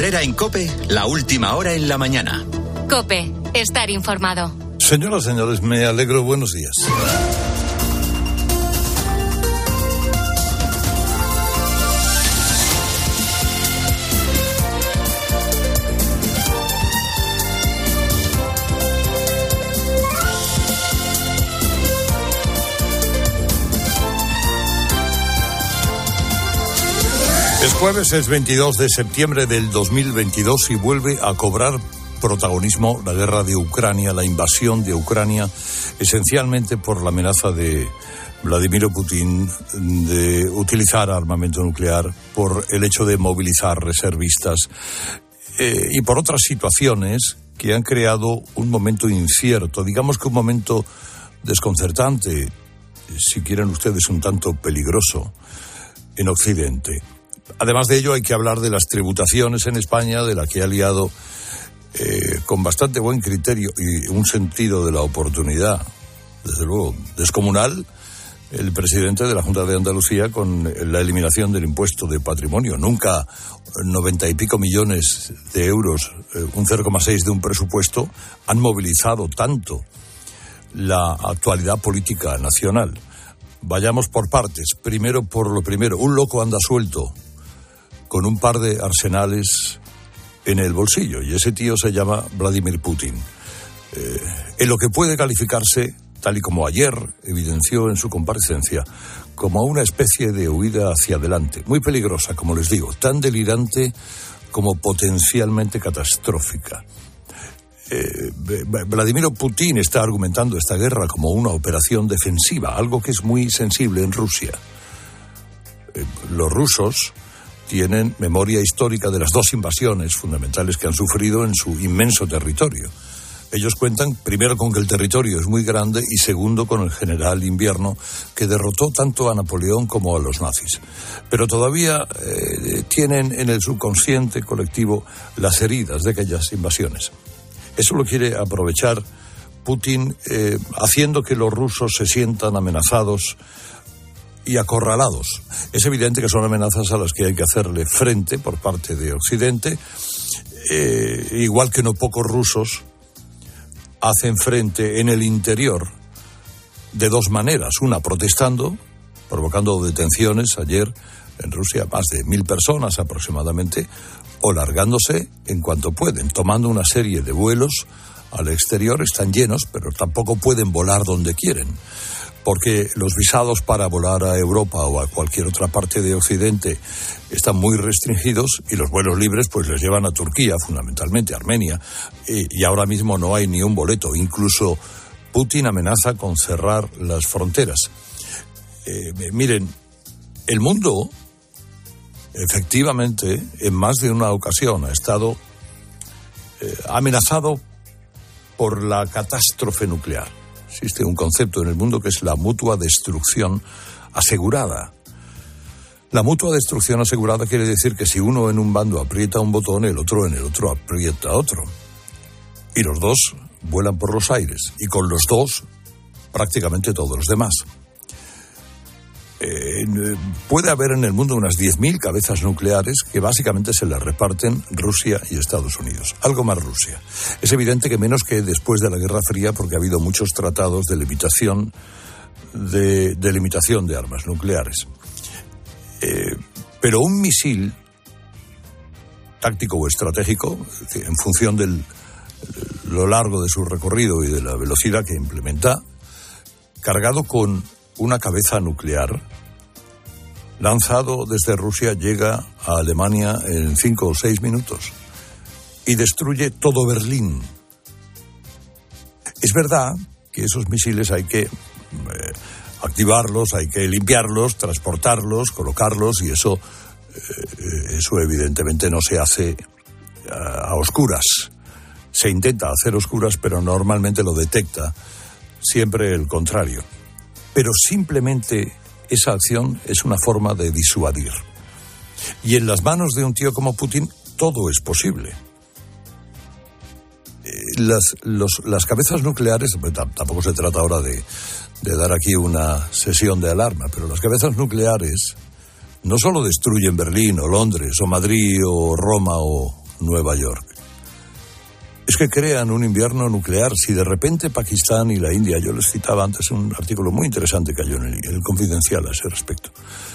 Herrera en COPE, la última hora en la mañana. COPE, estar informado. Señoras, señores, me alegro. Buenos días. Es jueves, es 22 de septiembre del 2022 y vuelve a cobrar protagonismo la guerra de Ucrania, la invasión de Ucrania, esencialmente por la amenaza de Vladimir Putin de utilizar armamento nuclear, por el hecho de movilizar reservistas y por otras situaciones que han creado un momento incierto, digamos que un momento desconcertante, si quieren ustedes un tanto peligroso, en Occidente. Además de ello, hay que hablar de las tributaciones en España, de la que ha liado con bastante buen criterio y un sentido de la oportunidad, desde luego, descomunal, el presidente de la Junta de Andalucía con la eliminación del impuesto de patrimonio. Nunca 90 y pico millones de euros, un 0,6 de un presupuesto, han movilizado tanto la actualidad política nacional. Vayamos por partes. Primero por lo primero. Un loco anda suelto con un par de arsenales en el bolsillo, y ese tío se llama Vladimir Putin. En lo que puede calificarse, tal y como ayer evidenció en su comparecencia, como una especie de huida hacia adelante, muy peligrosa, como les digo, tan delirante como potencialmente catastrófica. Vladimir Putin está argumentando esta guerra como una operación defensiva, algo que es muy sensible en Rusia. Los rusos tienen memoria histórica de las dos invasiones fundamentales que han sufrido en su inmenso territorio. Ellos cuentan, primero, con que el territorio es muy grande y, segundo, con el general Invierno, que derrotó tanto a Napoleón como a los nazis. Pero todavía tienen en el subconsciente colectivo las heridas de aquellas invasiones. Eso lo quiere aprovechar Putin, haciendo que los rusos se sientan amenazados y acorralados. Es evidente que son amenazas a las que hay que hacerle frente por parte de Occidente, igual que no pocos rusos hacen frente en el interior de dos maneras. Una, protestando, provocando detenciones ayer en Rusia, más de 1.000 personas aproximadamente, o largándose en cuanto pueden, tomando una serie de vuelos al exterior. Están llenos, pero tampoco pueden volar donde quieren, porque los visados para volar a Europa o a cualquier otra parte de Occidente están muy restringidos, y los vuelos libres pues les llevan a Turquía, fundamentalmente a Armenia, y ahora mismo no hay ni un boleto. Incluso Putin amenaza con cerrar las fronteras. Miren, el mundo efectivamente en más de una ocasión ha estado amenazado por la catástrofe nuclear. Existe un concepto en el mundo que es la mutua destrucción asegurada. La mutua destrucción asegurada quiere decir que si uno en un bando aprieta un botón, el otro en el otro aprieta otro. Y los dos vuelan por los aires, y con los dos prácticamente todos los demás. Puede haber en el mundo unas 10.000 cabezas nucleares que básicamente se las reparten Rusia y Estados Unidos. Algo más Rusia. Es evidente que menos que después de la Guerra Fría, porque ha habido muchos tratados de limitación de armas nucleares. Pero un misil táctico o estratégico, en función de lo largo de su recorrido y de la velocidad que implementa, cargado con una cabeza nuclear, lanzado desde Rusia, llega a Alemania en 5 o 6 minutos y destruye todo Berlín. Es verdad que esos misiles hay que activarlos, hay que limpiarlos, transportarlos, colocarlos, y eso evidentemente no se hace a oscuras. Se intenta hacer oscuras, pero normalmente lo detecta siempre el contrario. Pero simplemente esa acción es una forma de disuadir. Y en las manos de un tío como Putin todo es posible. Las cabezas nucleares, tampoco se trata ahora de dar aquí una sesión de alarma, pero las cabezas nucleares no solo destruyen Berlín o Londres o Madrid o Roma o Nueva York. Es que crean un invierno nuclear. Si de repente Pakistán y la India, yo les citaba antes un artículo muy interesante que cayó en el Confidencial a ese respecto.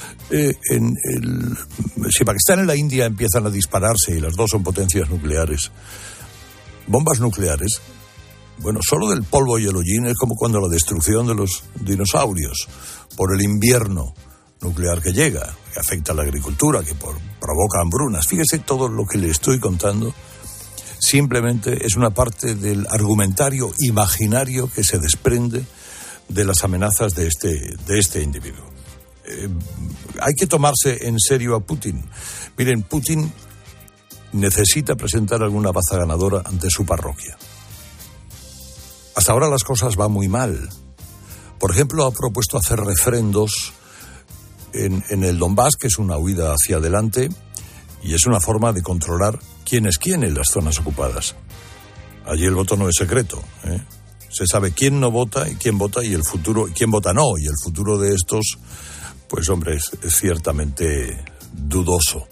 Si Pakistán y la India empiezan a dispararse y las dos son potencias nucleares, bombas nucleares, bueno, solo del polvo y el hollín es como cuando la destrucción de los dinosaurios por el invierno nuclear que llega, que afecta a la agricultura, que provoca hambrunas. Fíjese, todo lo que le estoy contando simplemente es una parte del argumentario imaginario que se desprende de las amenazas de este individuo. Hay que tomarse en serio a Putin. Miren, Putin necesita presentar alguna baza ganadora ante su parroquia. Hasta ahora las cosas van muy mal. Por ejemplo, ha propuesto hacer refrendos en el Donbass, que es una huida hacia adelante, y es una forma de controlar quién es quién en las zonas ocupadas. Allí el voto no es secreto, ¿eh? Se sabe quién no vota y quién vota y el futuro, quién vota no, y el futuro de estos, pues hombre, es ciertamente dudoso.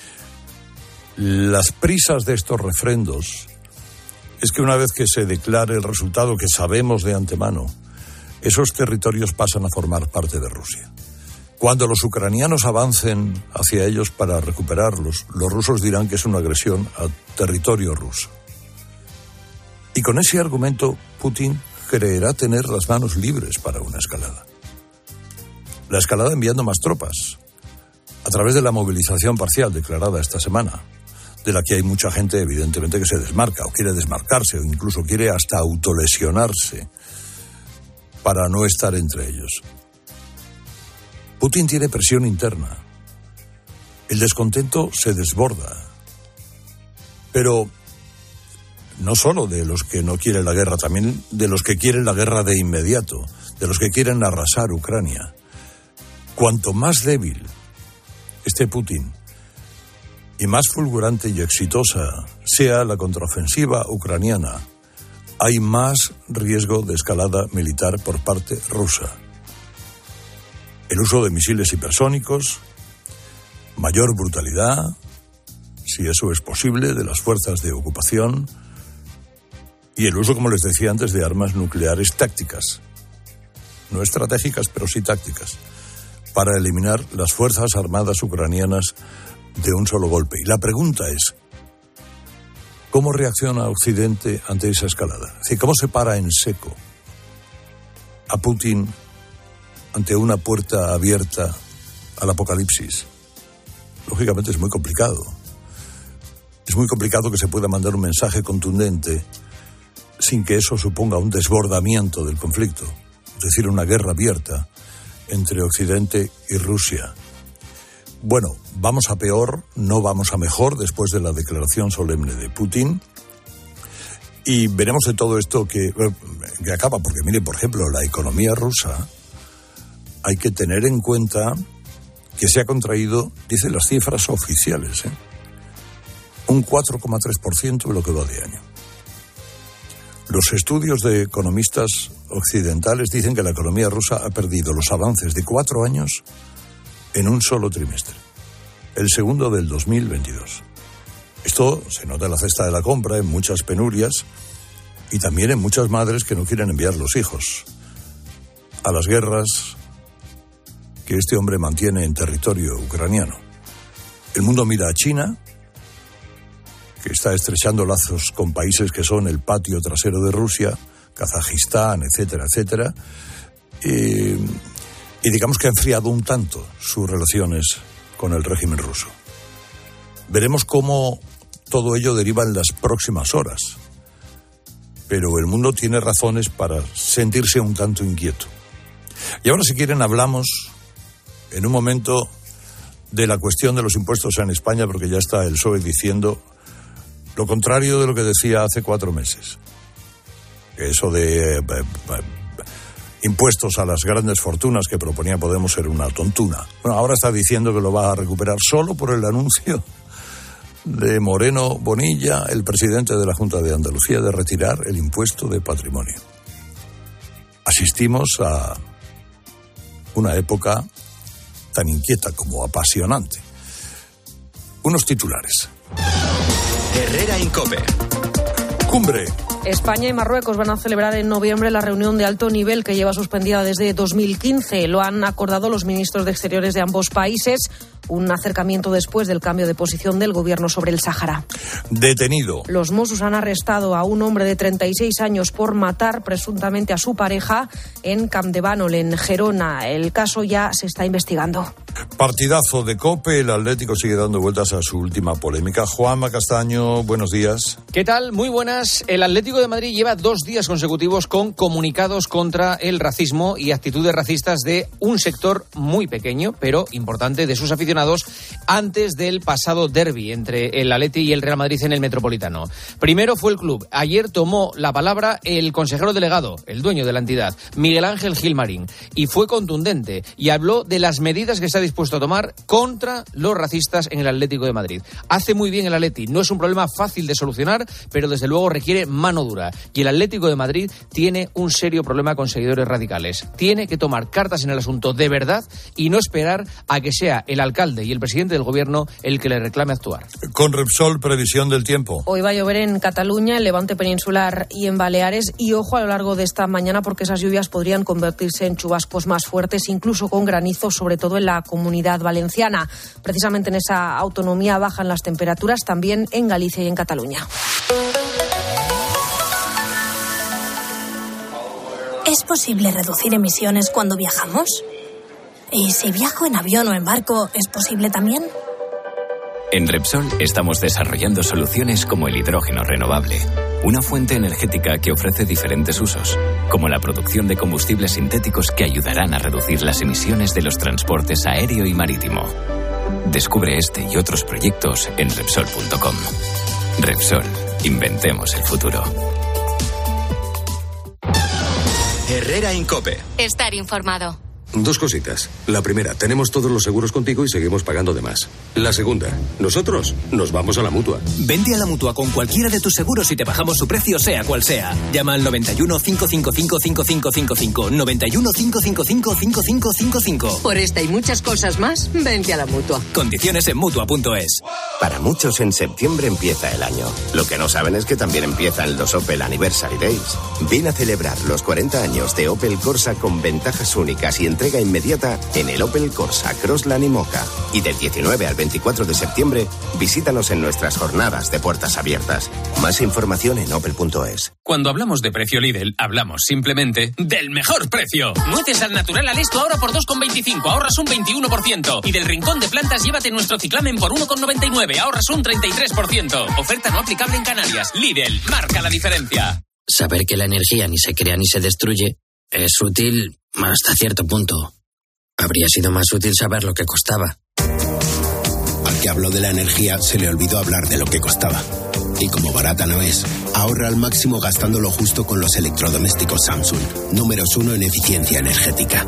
Las prisas de estos refrendos es que una vez que se declare el resultado que sabemos de antemano, esos territorios pasan a formar parte de Rusia. Cuando los ucranianos avancen hacia ellos para recuperarlos, los rusos dirán que es una agresión a territorio ruso. Y con ese argumento, Putin creerá tener las manos libres para una escalada. La escalada enviando más tropas, a través de la movilización parcial declarada esta semana, de la que hay mucha gente, evidentemente, que se desmarca o quiere desmarcarse o incluso quiere hasta autolesionarse para no estar entre ellos. Putin tiene presión interna. El descontento se desborda. Pero no solo de los que no quieren la guerra, también de los que quieren la guerra de inmediato, de los que quieren arrasar Ucrania. Cuanto más débil esté Putin y más fulgurante y exitosa sea la contraofensiva ucraniana, hay más riesgo de escalada militar por parte rusa. El uso de misiles hipersónicos, mayor brutalidad, si eso es posible, de las fuerzas de ocupación, y el uso, como les decía antes, de armas nucleares tácticas, no estratégicas, pero sí tácticas, para eliminar las fuerzas armadas ucranianas de un solo golpe. Y la pregunta es, ¿cómo reacciona Occidente ante esa escalada? Es decir, ¿cómo se para en seco a Putin ante una puerta abierta al apocalipsis? Lógicamente es muy complicado. Es muy complicado que se pueda mandar un mensaje contundente sin que eso suponga un desbordamiento del conflicto, es decir, una guerra abierta entre Occidente y Rusia. Bueno, vamos a peor, no vamos a mejor después de la declaración solemne de Putin. Y veremos de todo esto que acaba, porque mire, por ejemplo, la economía rusa, hay que tener en cuenta que se ha contraído, dicen las cifras oficiales, un 4,3% de lo que va de año. Los estudios de economistas occidentales dicen que la economía rusa ha perdido los avances de 4 años en un solo trimestre, el segundo del 2022. Esto se nota en la cesta de la compra, en muchas penurias y también en muchas madres que no quieren enviar los hijos a las guerras que este hombre mantiene en territorio ucraniano. El mundo mira a China, que está estrechando lazos con países que son el patio trasero de Rusia, Kazajistán, etcétera, etcétera, y digamos que ha enfriado un tanto sus relaciones con el régimen ruso. Veremos cómo todo ello deriva en las próximas horas, pero el mundo tiene razones para sentirse un tanto inquieto. Y ahora, si quieren, hablamos en un momento de la cuestión de los impuestos en España, porque ya está el PSOE diciendo lo contrario de lo que decía hace 4 meses. Eso de impuestos a las grandes fortunas que proponía Podemos era una tontuna. Bueno, ahora está diciendo que lo va a recuperar solo por el anuncio de Moreno Bonilla, el presidente de la Junta de Andalucía, de retirar el impuesto de patrimonio. Asistimos a una época tan inquieta como apasionante. Unos titulares. Herrera Incope. Cumbre. España y Marruecos van a celebrar en noviembre la reunión de alto nivel que lleva suspendida desde 2015. Lo han acordado los ministros de Exteriores de ambos países, un acercamiento después del cambio de posición del gobierno sobre el Sáhara. Detenido. Los Mossos han arrestado a un hombre de 36 años por matar presuntamente a su pareja en Campdevànol, en Gerona. El caso ya se está investigando. Partidazo de COPE, el Atlético sigue dando vueltas a su última polémica. Juanma Castaño, buenos días. ¿Qué tal? Muy buenas. El Atlético de Madrid lleva 2 días consecutivos con comunicados contra el racismo y actitudes racistas de un sector muy pequeño, pero importante, de sus aficionados antes del pasado derbi entre el Atleti y el Real Madrid en el Metropolitano. Primero fue el club. Ayer tomó la palabra el consejero delegado, el dueño de la entidad, Miguel Ángel Gilmarín, y fue contundente y habló de las medidas que se ha dispuesto a tomar contra los racistas en el Atlético de Madrid. Hace muy bien el Atleti, no es un problema fácil de solucionar, pero desde luego requiere mano dura. Y el Atlético de Madrid tiene un serio problema con seguidores radicales. Tiene que tomar cartas en el asunto de verdad y no esperar a que sea el alcalde y el presidente del gobierno el que le reclame actuar. Con Repsol, previsión del tiempo. Hoy va a llover en Cataluña, en Levante peninsular y en Baleares, y ojo a lo largo de esta mañana porque esas lluvias podrían convertirse en chubascos más fuertes, incluso con granizo, sobre todo en la Comunidad Valenciana. Precisamente en esa autonomía bajan las temperaturas, también en Galicia y en Cataluña. ¿Es posible reducir emisiones cuando viajamos? ¿Y si viajo en avión o en barco, es posible también? En Repsol estamos desarrollando soluciones como el hidrógeno renovable, una fuente energética que ofrece diferentes usos, como la producción de combustibles sintéticos que ayudarán a reducir las emisiones de los transportes aéreo y marítimo. Descubre este y otros proyectos en Repsol.com. Repsol, inventemos el futuro. Herrera Incope. Estar informado. 2 cositas. La primera, tenemos todos los seguros contigo y seguimos pagando de más. La segunda, nosotros nos vamos a la Mutua. Vente a la Mutua con cualquiera de tus seguros y te bajamos su precio sea cual sea. Llama al 91 555 5555. 91 555 5555. Por esta y muchas cosas más, vente a la Mutua. Condiciones en Mutua.es. Para muchos en septiembre empieza el año. Lo que no saben es que también empiezan los Opel Anniversary Days. Ven a celebrar los 40 años de Opel Corsa con ventajas únicas y entrega inmediata en el Opel Corsa, Crossland y Moca. Y del 19 al 24 de septiembre, visítanos en nuestras jornadas de puertas abiertas. Más información en opel.es. Cuando hablamos de precio Lidl, hablamos simplemente del mejor precio. Nueces al natural al esto ahora por 2,25, ahorras un 21%. Y del Rincón de Plantas llévate nuestro ciclamen por 1,99, ahorras un 33%. Oferta no aplicable en Canarias. Lidl, marca la diferencia. Saber que la energía ni se crea ni se destruye es útil hasta cierto punto. Habría sido más útil saber lo que costaba. Al que habló de la energía se le olvidó hablar de lo que costaba. Y como barata no es, ahorra al máximo gastando lo justo con los electrodomésticos Samsung, números 1 en eficiencia energética.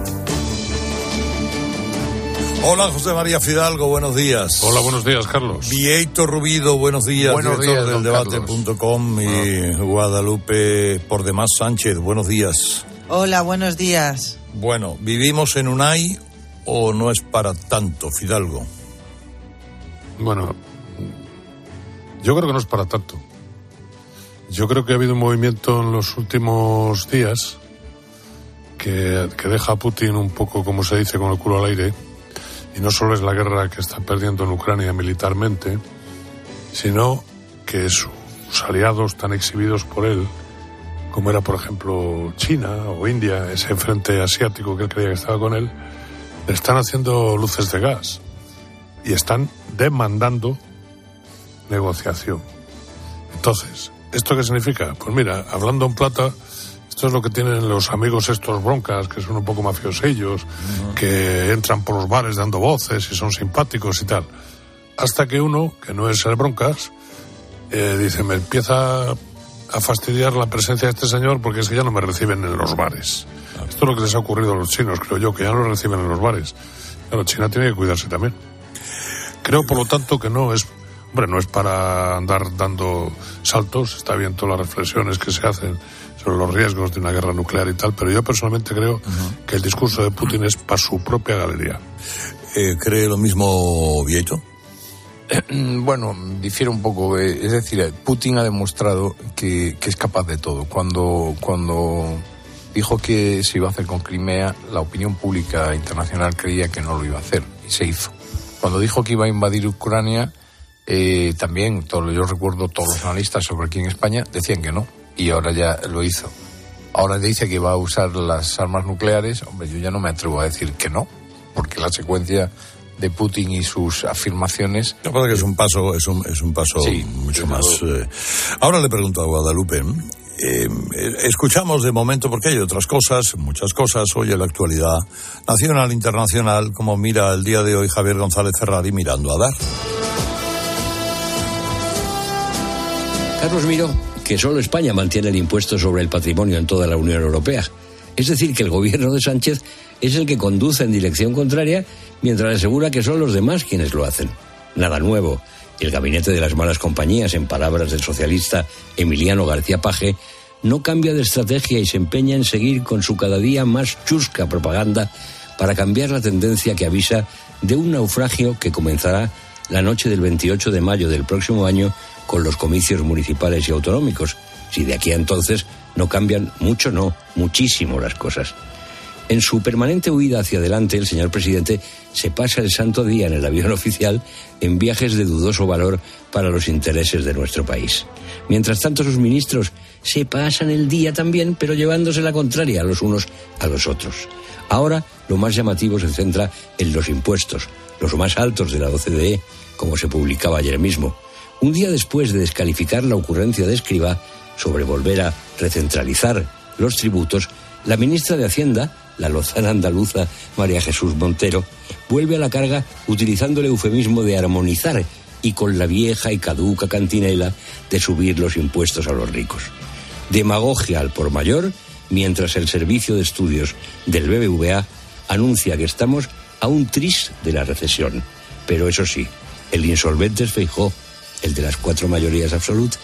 Hola, José María Fidalgo, buenos días. Hola, buenos días, Carlos. Vieito Rubido, buenos días. Buenos director días, del Debate.com y Guadalupe por demás Sánchez, buenos días. Hola, buenos días. Bueno, ¿vivimos en Unai o no es para tanto, Fidalgo? Bueno, yo creo que no es para tanto. Yo creo que ha habido un movimiento en los últimos días que deja a Putin un poco, como se dice, con el culo al aire. Y no solo es la guerra que está perdiendo en Ucrania militarmente, sino que sus aliados tan exhibidos por él, como era por ejemplo China o India, ese frente asiático que él creía que estaba con él, le están haciendo luces de gas y están demandando negociación. Entonces, ¿esto qué significa? Pues mira, hablando en plata, esto es lo que tienen los amigos estos broncas, que son un poco mafiosillos, que entran por los bares dando voces y son simpáticos y tal. Hasta que uno, que no es el broncas, dice, me empieza a fastidiar la presencia de este señor porque es que ya no me reciben en los bares. Esto es lo que les ha ocurrido a los chinos, creo yo, que ya no lo reciben en los bares. Claro, China tiene que cuidarse también. Creo, por lo tanto, que no es para andar dando saltos. Está bien todas las reflexiones que se hacen sobre los riesgos de una guerra nuclear y tal, pero yo personalmente creo que el discurso de Putin es para su propia galería. ¿Cree lo mismo Vieito? Bueno, difiere un poco. Es decir, Putin ha demostrado que es capaz de todo. Cuando dijo que se iba a hacer con Crimea, la opinión pública internacional creía que no lo iba a hacer, y se hizo. Cuando dijo que iba a invadir Ucrania, también, yo recuerdo todos los analistas sobre aquí en España decían que no, y ahora ya lo hizo. Ahora dice que va a usar las armas nucleares. Hombre, yo ya no me atrevo a decir que no, porque la secuencia de Putin y sus afirmaciones... Me parece que es un paso sí, mucho más... Ahora le pregunto a Guadalupe, escuchamos de momento, porque hay otras cosas, muchas cosas, hoy en la actualidad nacional, internacional, como mira el día de hoy Javier González Ferrari mirando a dar. Carlos Miró, que solo España mantiene el impuesto sobre el patrimonio en toda la Unión Europea. Es decir, que el gobierno de Sánchez es el que conduce en dirección contraria, mientras asegura que son los demás quienes lo hacen. Nada nuevo. El gabinete de las malas compañías, en palabras del socialista Emiliano García Paje, no cambia de estrategia y se empeña en seguir con su cada día más chusca propaganda para cambiar la tendencia que avisa de un naufragio que comenzará la noche del 28 de mayo del próximo año con los comicios municipales y autonómicos, si de aquí a entonces no cambian mucho, no, muchísimo las cosas. En su permanente huida hacia adelante, el señor presidente se pasa el santo día en el avión oficial en viajes de dudoso valor para los intereses de nuestro país. Mientras tanto, sus ministros se pasan el día también, pero llevándose la contraria los unos a los otros. Ahora, lo más llamativo se centra en los impuestos, los más altos de la OCDE, como se publicaba ayer mismo. Un día después de descalificar la ocurrencia de Escrivá sobre volver a recentralizar los tributos, la ministra de Hacienda, la lozana andaluza María Jesús Montero, vuelve a la carga utilizando el eufemismo de armonizar y con la vieja y caduca cantinela de subir los impuestos a los ricos. Demagogia al por mayor, mientras el Servicio de Estudios del BBVA anuncia que estamos a un tris de la recesión. Pero eso sí, el insolvente es Feijóo, el de las 4 mayorías absolutas.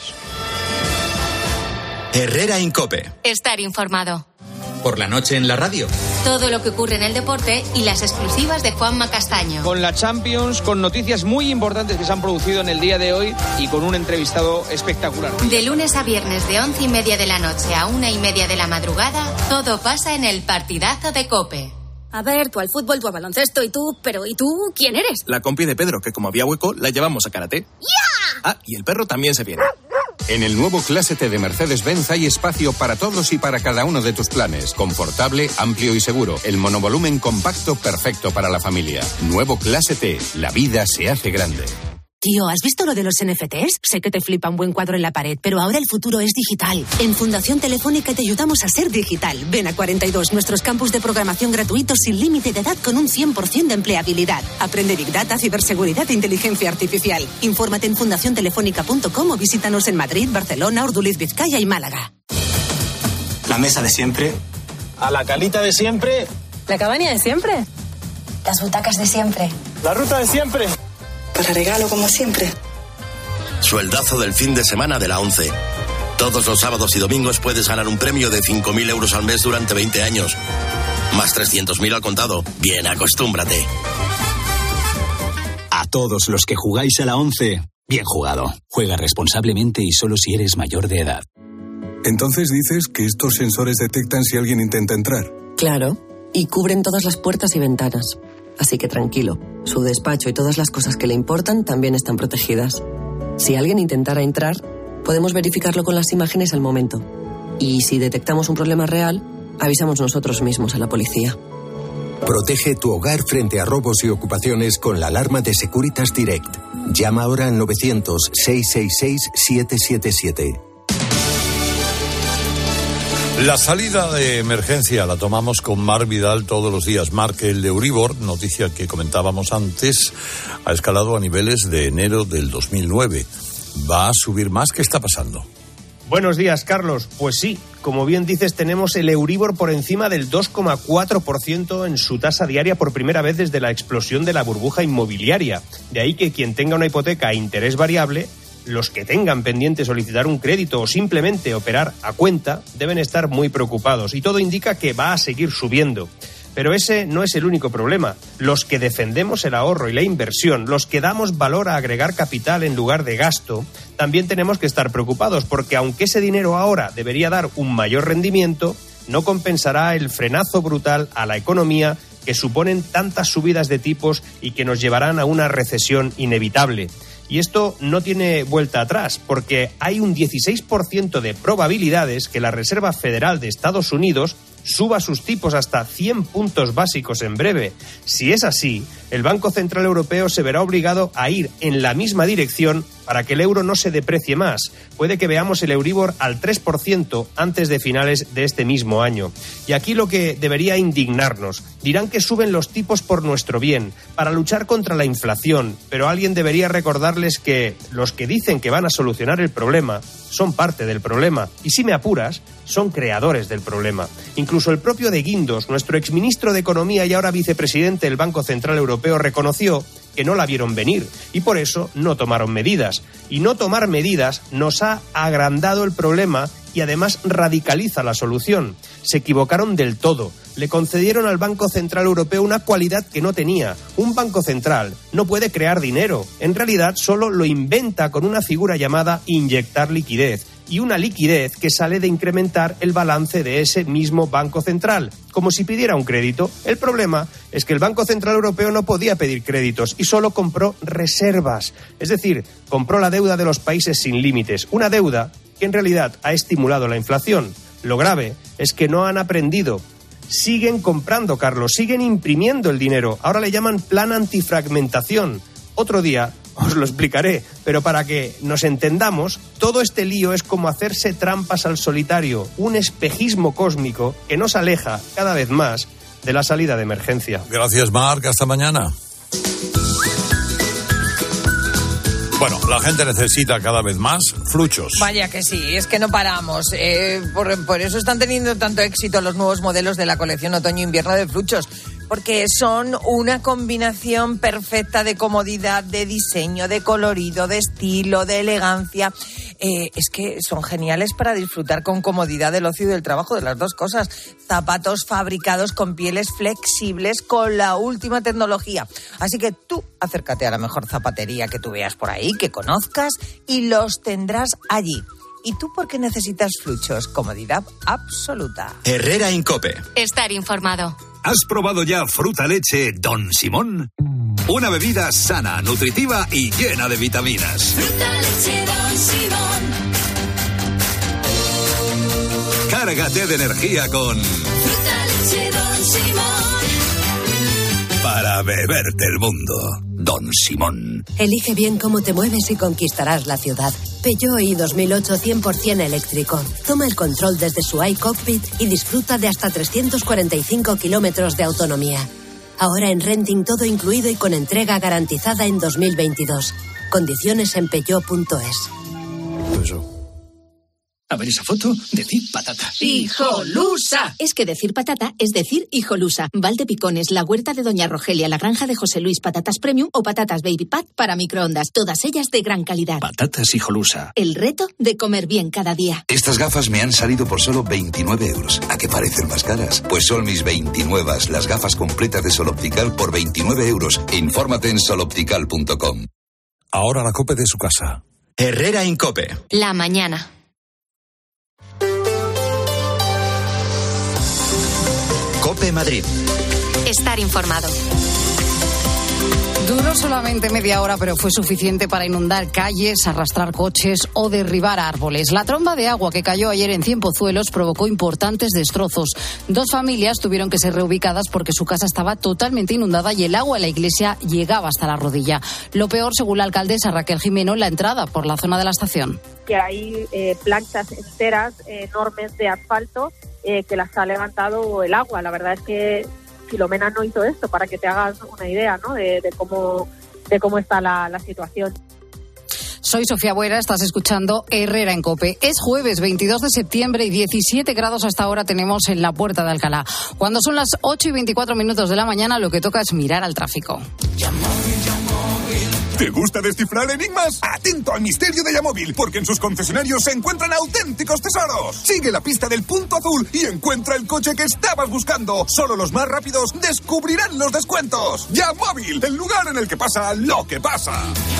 Herrera Incope. Estar informado. Por la noche en la radio. Todo lo que ocurre en el deporte y las exclusivas de Juanma Castaño. Con la Champions, con noticias muy importantes que se han producido en el día de hoy y con un entrevistado espectacular. De lunes a viernes de 11:30 de la noche a 1:30 de la madrugada, todo pasa en el partidazo de COPE. A ver, tú al fútbol, tú al baloncesto, y tú, pero ¿y tú quién eres? La compi de Pedro, que como había hueco, la llevamos a karate. ¡Ya! Ah, y el perro también se viene. En el nuevo Clase T de Mercedes-Benz hay espacio para todos y para cada uno de tus planes. Confortable, amplio y seguro. El monovolumen compacto perfecto para la familia. Nuevo Clase T. La vida se hace grande. Tío, ¿has visto lo de los NFTs? Sé que te flipa un buen cuadro en la pared, pero ahora el futuro es digital. En Fundación Telefónica te ayudamos a ser digital. Ven a 42, nuestros campus de programación gratuitos sin límite de edad con un 100% de empleabilidad. Aprende Big Data, ciberseguridad e inteligencia artificial. Infórmate en fundaciontelefónica.com o visítanos en Madrid, Barcelona, Urduliz, Vizcaya y Málaga. La mesa de siempre. A la calita de siempre. La cabaña de siempre. Las butacas de siempre. La ruta de siempre. Para regalo, como siempre. Sueldazo del fin de semana de la 11. Todos los sábados y domingos puedes ganar un premio de 5.000 euros al mes durante 20 años. Más 300.000 al contado. Bien, acostúmbrate. A todos los que jugáis a la 11, bien jugado. Juega responsablemente y solo si eres mayor de edad. Entonces dices que estos sensores detectan si alguien intenta entrar. Claro, y cubren todas las puertas y ventanas. Así que tranquilo, su despacho y todas las cosas que le importan también están protegidas. Si alguien intentara entrar, podemos verificarlo con las imágenes al momento. Y si detectamos un problema real, avisamos nosotros mismos a la policía. Protege tu hogar frente a robos y ocupaciones con la alarma de Securitas Direct. Llama ahora al 900-666-777. La salida de emergencia la tomamos con Marc Vidal todos los días. Marc, el Euribor, noticia que comentábamos antes, ha escalado a niveles de enero del 2009. ¿Va a subir más? ¿Qué está pasando? Buenos días, Carlos. Pues sí, como bien dices, tenemos el Euribor por encima del 2,4% en su tasa diaria por primera vez desde la explosión de la burbuja inmobiliaria. De ahí que quien tenga una hipoteca a interés variable, los que tengan pendiente solicitar un crédito o simplemente operar a cuenta, deben estar muy preocupados. Y todo indica que va a seguir subiendo. Pero ese no es el único problema. Los que defendemos el ahorro y la inversión, los que damos valor a agregar capital en lugar de gasto, también tenemos que estar preocupados, porque aunque ese dinero ahora debería dar un mayor rendimiento, no compensará el frenazo brutal a la economía que suponen tantas subidas de tipos y que nos llevarán a una recesión inevitable. Y esto no tiene vuelta atrás, porque hay un 16% de probabilidades que la Reserva Federal de Estados Unidos suba sus tipos hasta 100 puntos básicos en breve. Si es así, el Banco Central Europeo se verá obligado a ir en la misma dirección para que el euro no se deprecie más. Puede que veamos el Euribor al 3% antes de finales de este mismo año. Y aquí lo que debería indignarnos. Dirán que suben los tipos por nuestro bien, para luchar contra la inflación, pero alguien debería recordarles que los que dicen que van a solucionar el problema son parte del problema. Y si me apuras, son creadores del problema. Incluso el propio de Guindos, nuestro exministro de Economía y ahora vicepresidente del Banco Central Europeo, reconoció que no la vieron venir y por eso no tomaron medidas. Y no tomar medidas nos ha agrandado el problema y además radicaliza la solución. Se equivocaron del todo. Le concedieron al Banco Central Europeo una cualidad que no tenía. Un banco central no puede crear dinero. En realidad solo lo inventa con una figura llamada inyectar liquidez. Y una liquidez que sale de incrementar el balance de ese mismo Banco Central, como si pidiera un crédito. El problema es que el Banco Central Europeo no podía pedir créditos y solo compró reservas. Es decir, compró la deuda de los países sin límites. Una deuda que en realidad ha estimulado la inflación. Lo grave es que no han aprendido. Siguen comprando, Carlos, siguen imprimiendo el dinero. Ahora le llaman plan antifragmentación. Otro día os lo explicaré, pero para que nos entendamos, todo este lío es como hacerse trampas al solitario, un espejismo cósmico que nos aleja cada vez más de la salida de emergencia. Gracias, Marc. Hasta mañana. Bueno, la gente necesita cada vez más fluchos. Vaya que sí, es que no paramos. Por eso están teniendo tanto éxito los nuevos modelos de la colección otoño-invierno de fluchos, porque son una combinación perfecta de comodidad, de diseño, de colorido, de estilo, de elegancia. Es que son geniales para disfrutar con comodidad del ocio y del trabajo, de las dos cosas. Zapatos fabricados con pieles flexibles con la última tecnología. Así que tú acércate a la mejor zapatería que tú veas por ahí, que conozcas, y los tendrás allí. ¿Y tú por qué necesitas fluchos? Comodidad absoluta. Herrera Incope. Estar informado. ¿Has probado ya fruta leche Don Simón? Una bebida sana, nutritiva y llena de vitaminas. Fruta leche Don Simón. Cárgate de energía con Fruta leche Don Simón. Para beberte el mundo. Don Simón. Elige bien cómo te mueves y conquistarás la ciudad. Peugeot i 2008 100% eléctrico. Toma el control desde su iCockpit y disfruta de hasta 345 kilómetros de autonomía. Ahora en renting todo incluido y con entrega garantizada en 2022. Condiciones en peugeot.es. A ver esa foto, decir patata. ¡Hijolusa! Es que decir patata es decir hijolusa. Valdepicones, la huerta de Doña Rogelia, la granja de José Luis, patatas premium o patatas baby pat para microondas. Todas ellas de gran calidad. Patatas hijolusa. El reto de comer bien cada día. Estas gafas me han salido por solo 29 euros. ¿A qué parecen más caras? Pues son mis 29, las gafas completas de Sol Optical por 29 euros. Infórmate en soloptical.com. Ahora la COPE de su casa. Herrera Incope. La mañana. COPE Madrid. Estar informado. Duró solamente media hora, pero fue suficiente para inundar calles, arrastrar coches o derribar árboles. La tromba de agua que cayó ayer en Cienpozuelos provocó importantes destrozos. 2 familias tuvieron que ser reubicadas porque su casa estaba totalmente inundada y el agua en la iglesia llegaba hasta la rodilla. Lo peor, según la alcaldesa Raquel Jimeno, en la entrada por la zona de la estación. Que hay planchas enteras enormes de asfalto que las ha levantado el agua. La verdad es que Filomena no hizo esto, para que te hagas una idea, ¿no?, de cómo está la situación. Soy Sofía Buera, estás escuchando Herrera en COPE. Es jueves 22 de septiembre y 17 grados hasta ahora tenemos en la Puerta de Alcalá. Cuando son las 8:24 de la mañana, lo que toca es mirar al tráfico. ¿Te gusta descifrar enigmas? Atento al misterio de Yamóvil, porque en sus concesionarios se encuentran auténticos tesoros. Sigue la pista del punto azul y encuentra el coche que estabas buscando. Solo los más rápidos descubrirán los descuentos. Yamóvil, el lugar en el que pasa lo que pasa.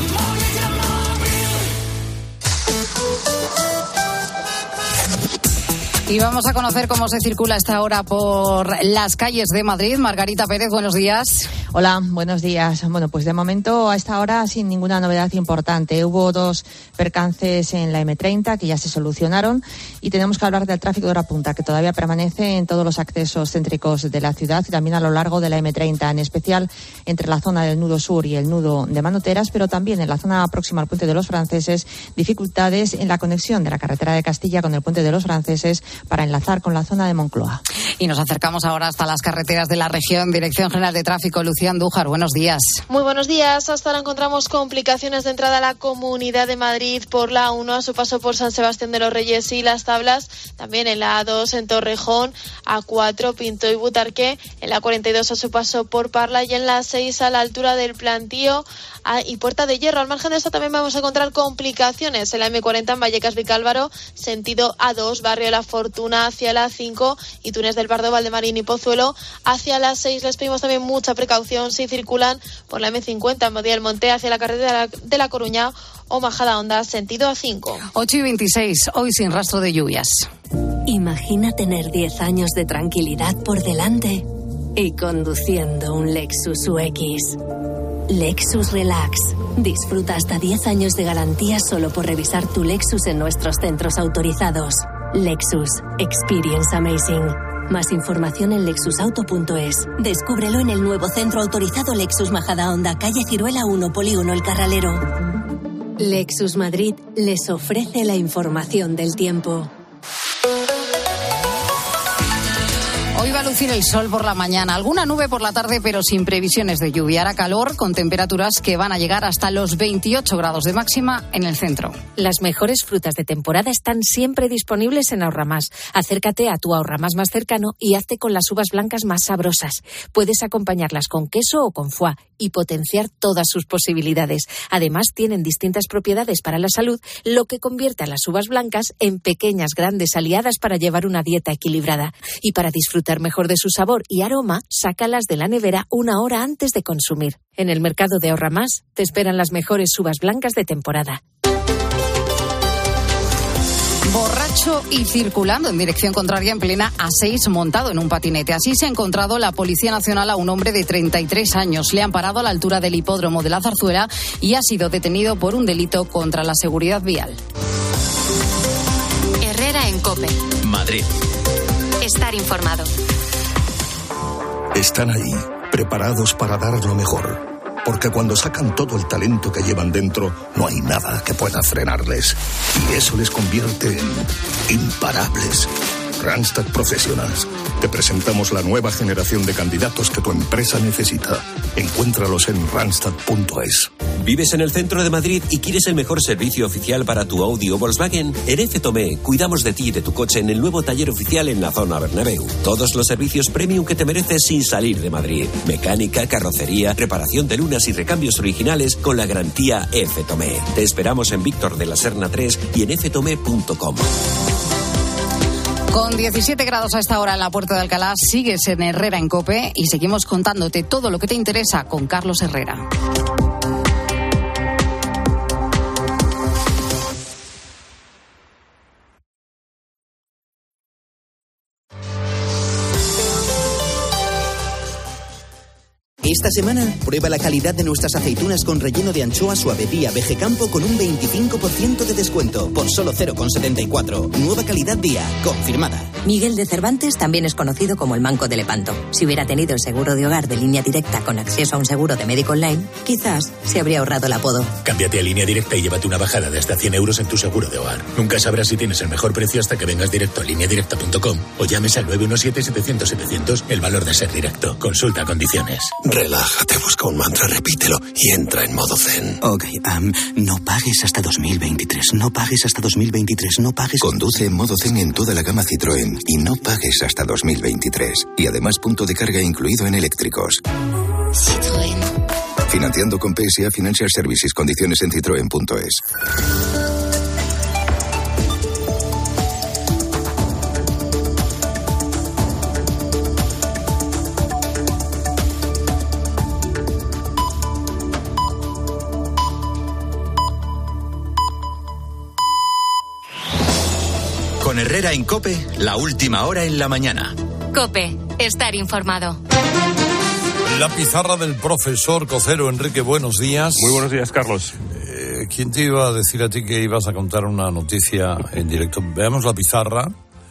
Y vamos a conocer cómo se circula a esta hora por las calles de Madrid. Margarita Pérez, buenos días. Hola, buenos días. Bueno, pues de momento a esta hora sin ninguna novedad importante. Hubo 2 percances en la M30 que ya se solucionaron y tenemos que hablar del tráfico de hora punta que todavía permanece en todos los accesos céntricos de la ciudad y también a lo largo de la M30, en especial entre la zona del nudo sur y el nudo de Manoteras, pero también en la zona próxima al puente de los Franceses, dificultades en la conexión de la carretera de Castilla con el puente de los Franceses para enlazar con la zona de Moncloa. Y nos acercamos ahora hasta las carreteras de la región. Dirección General de Tráfico, Lucía Andújar, buenos días. Muy buenos días. Hasta ahora encontramos complicaciones de entrada a la Comunidad de Madrid por la A1 a su paso por San Sebastián de los Reyes y Las Tablas, también en la A2 en Torrejón, A4 Pinto y Butarque, en la 42 a su paso por Parla y en la 6 a la altura del Plantío y Puerta de Hierro. Al margen de esto también vamos a encontrar complicaciones en la M40 en Vallecas Vicálvaro, sentido A2, Barrio La Fortuna hacia la 5 y Túnez del Pardo, Valdemarín y Pozuelo hacia la 6. Les pedimos también mucha precaución si circulan por la M50 en Boadilla del Monte hacia la carretera de La Coruña o Majadahonda, sentido A5. 8:26, hoy sin rastro de lluvias. Imagina tener 10 años de tranquilidad por delante y conduciendo un Lexus UX. Lexus Relax. Disfruta hasta 10 años de garantía solo por revisar tu Lexus en nuestros centros autorizados. Lexus. Experience Amazing. Más información en lexusauto.es. Descúbrelo en el nuevo centro autorizado Lexus Majadahonda, calle Ciruela 1, Polígono El Carralero. Lexus Madrid les ofrece la información del tiempo. Hoy va a lucir el sol por la mañana, alguna nube por la tarde, pero sin previsiones de lluvia. Hará calor con temperaturas que van a llegar hasta los 28 grados de máxima en el centro. Las mejores frutas de temporada están siempre disponibles en Ahorramás. Acércate a tu Ahorramás más cercano y hazte con las uvas blancas más sabrosas. Puedes acompañarlas con queso o con foie y potenciar todas sus posibilidades. Además, tienen distintas propiedades para la salud, lo que convierte a las uvas blancas en pequeñas grandes aliadas para llevar una dieta equilibrada. Y para disfrutar mejor de su sabor y aroma, sácalas de la nevera una hora antes de consumir. En el mercado de Ahorramás te esperan las mejores uvas blancas de temporada. Borracho y circulando en dirección contraria en plena A6 montado en un patinete. Así se ha encontrado la Policía Nacional a un hombre de 33 años. Le han parado a la altura del hipódromo de la Zarzuela y ha sido detenido por un delito contra la seguridad vial. Herrera en COPE. Madrid. Estar informado. Están ahí, preparados para dar lo mejor. Porque cuando sacan todo el talento que llevan dentro, no hay nada que pueda frenarles. Y eso les convierte en imparables. Randstad Professionals. Te presentamos la nueva generación de candidatos que tu empresa necesita. Encuéntralos en randstad.es. ¿Vives en el centro de Madrid y quieres el mejor servicio oficial para tu Audi o Volkswagen? En F. Tomé cuidamos de ti y de tu coche en el nuevo taller oficial en la zona Bernabéu. Todos los servicios premium que te mereces sin salir de Madrid. Mecánica, carrocería, reparación de lunas y recambios originales con la garantía F. Tomé. Te esperamos en Víctor de la Serna 3 y en ftomé.com. Con 17 grados a esta hora en la Puerta de Alcalá, sigues en Herrera en COPE y seguimos contándote todo lo que te interesa con Carlos Herrera. Esta semana, prueba la calidad de nuestras aceitunas con relleno de anchoa Suavedía Vegecampo con un 25% de descuento, por solo 0,74. Nueva calidad día, confirmada. Miguel de Cervantes también es conocido como el Manco de Lepanto. Si hubiera tenido el seguro de hogar de Línea Directa con acceso a un seguro de médico online, quizás se habría ahorrado el apodo. Cámbiate a Línea Directa y llévate una bajada de hasta 100 euros en tu seguro de hogar. Nunca sabrás si tienes el mejor precio hasta que vengas directo a lineadirecta.com o llames al 917-700-700, el valor de ser directo. Consulta condiciones. Relájate, busca un mantra, repítelo y entra en modo zen. Ok, no pagues hasta 2023, no pagues hasta 2023, no pagues... Conduce en modo zen en toda la gama Citroën y no pagues hasta 2023. Y además punto de carga incluido en eléctricos. Citroën. Financiando con PSA Financial Services. Condiciones en citroen.es. Con Herrera en COPE, la última hora en la mañana. COPE, estar informado. La pizarra del profesor Cocero. Enrique, buenos días. Muy buenos días, Carlos. ¿Quién te iba a decir a ti que ibas a contar una noticia en directo? Veamos la pizarra,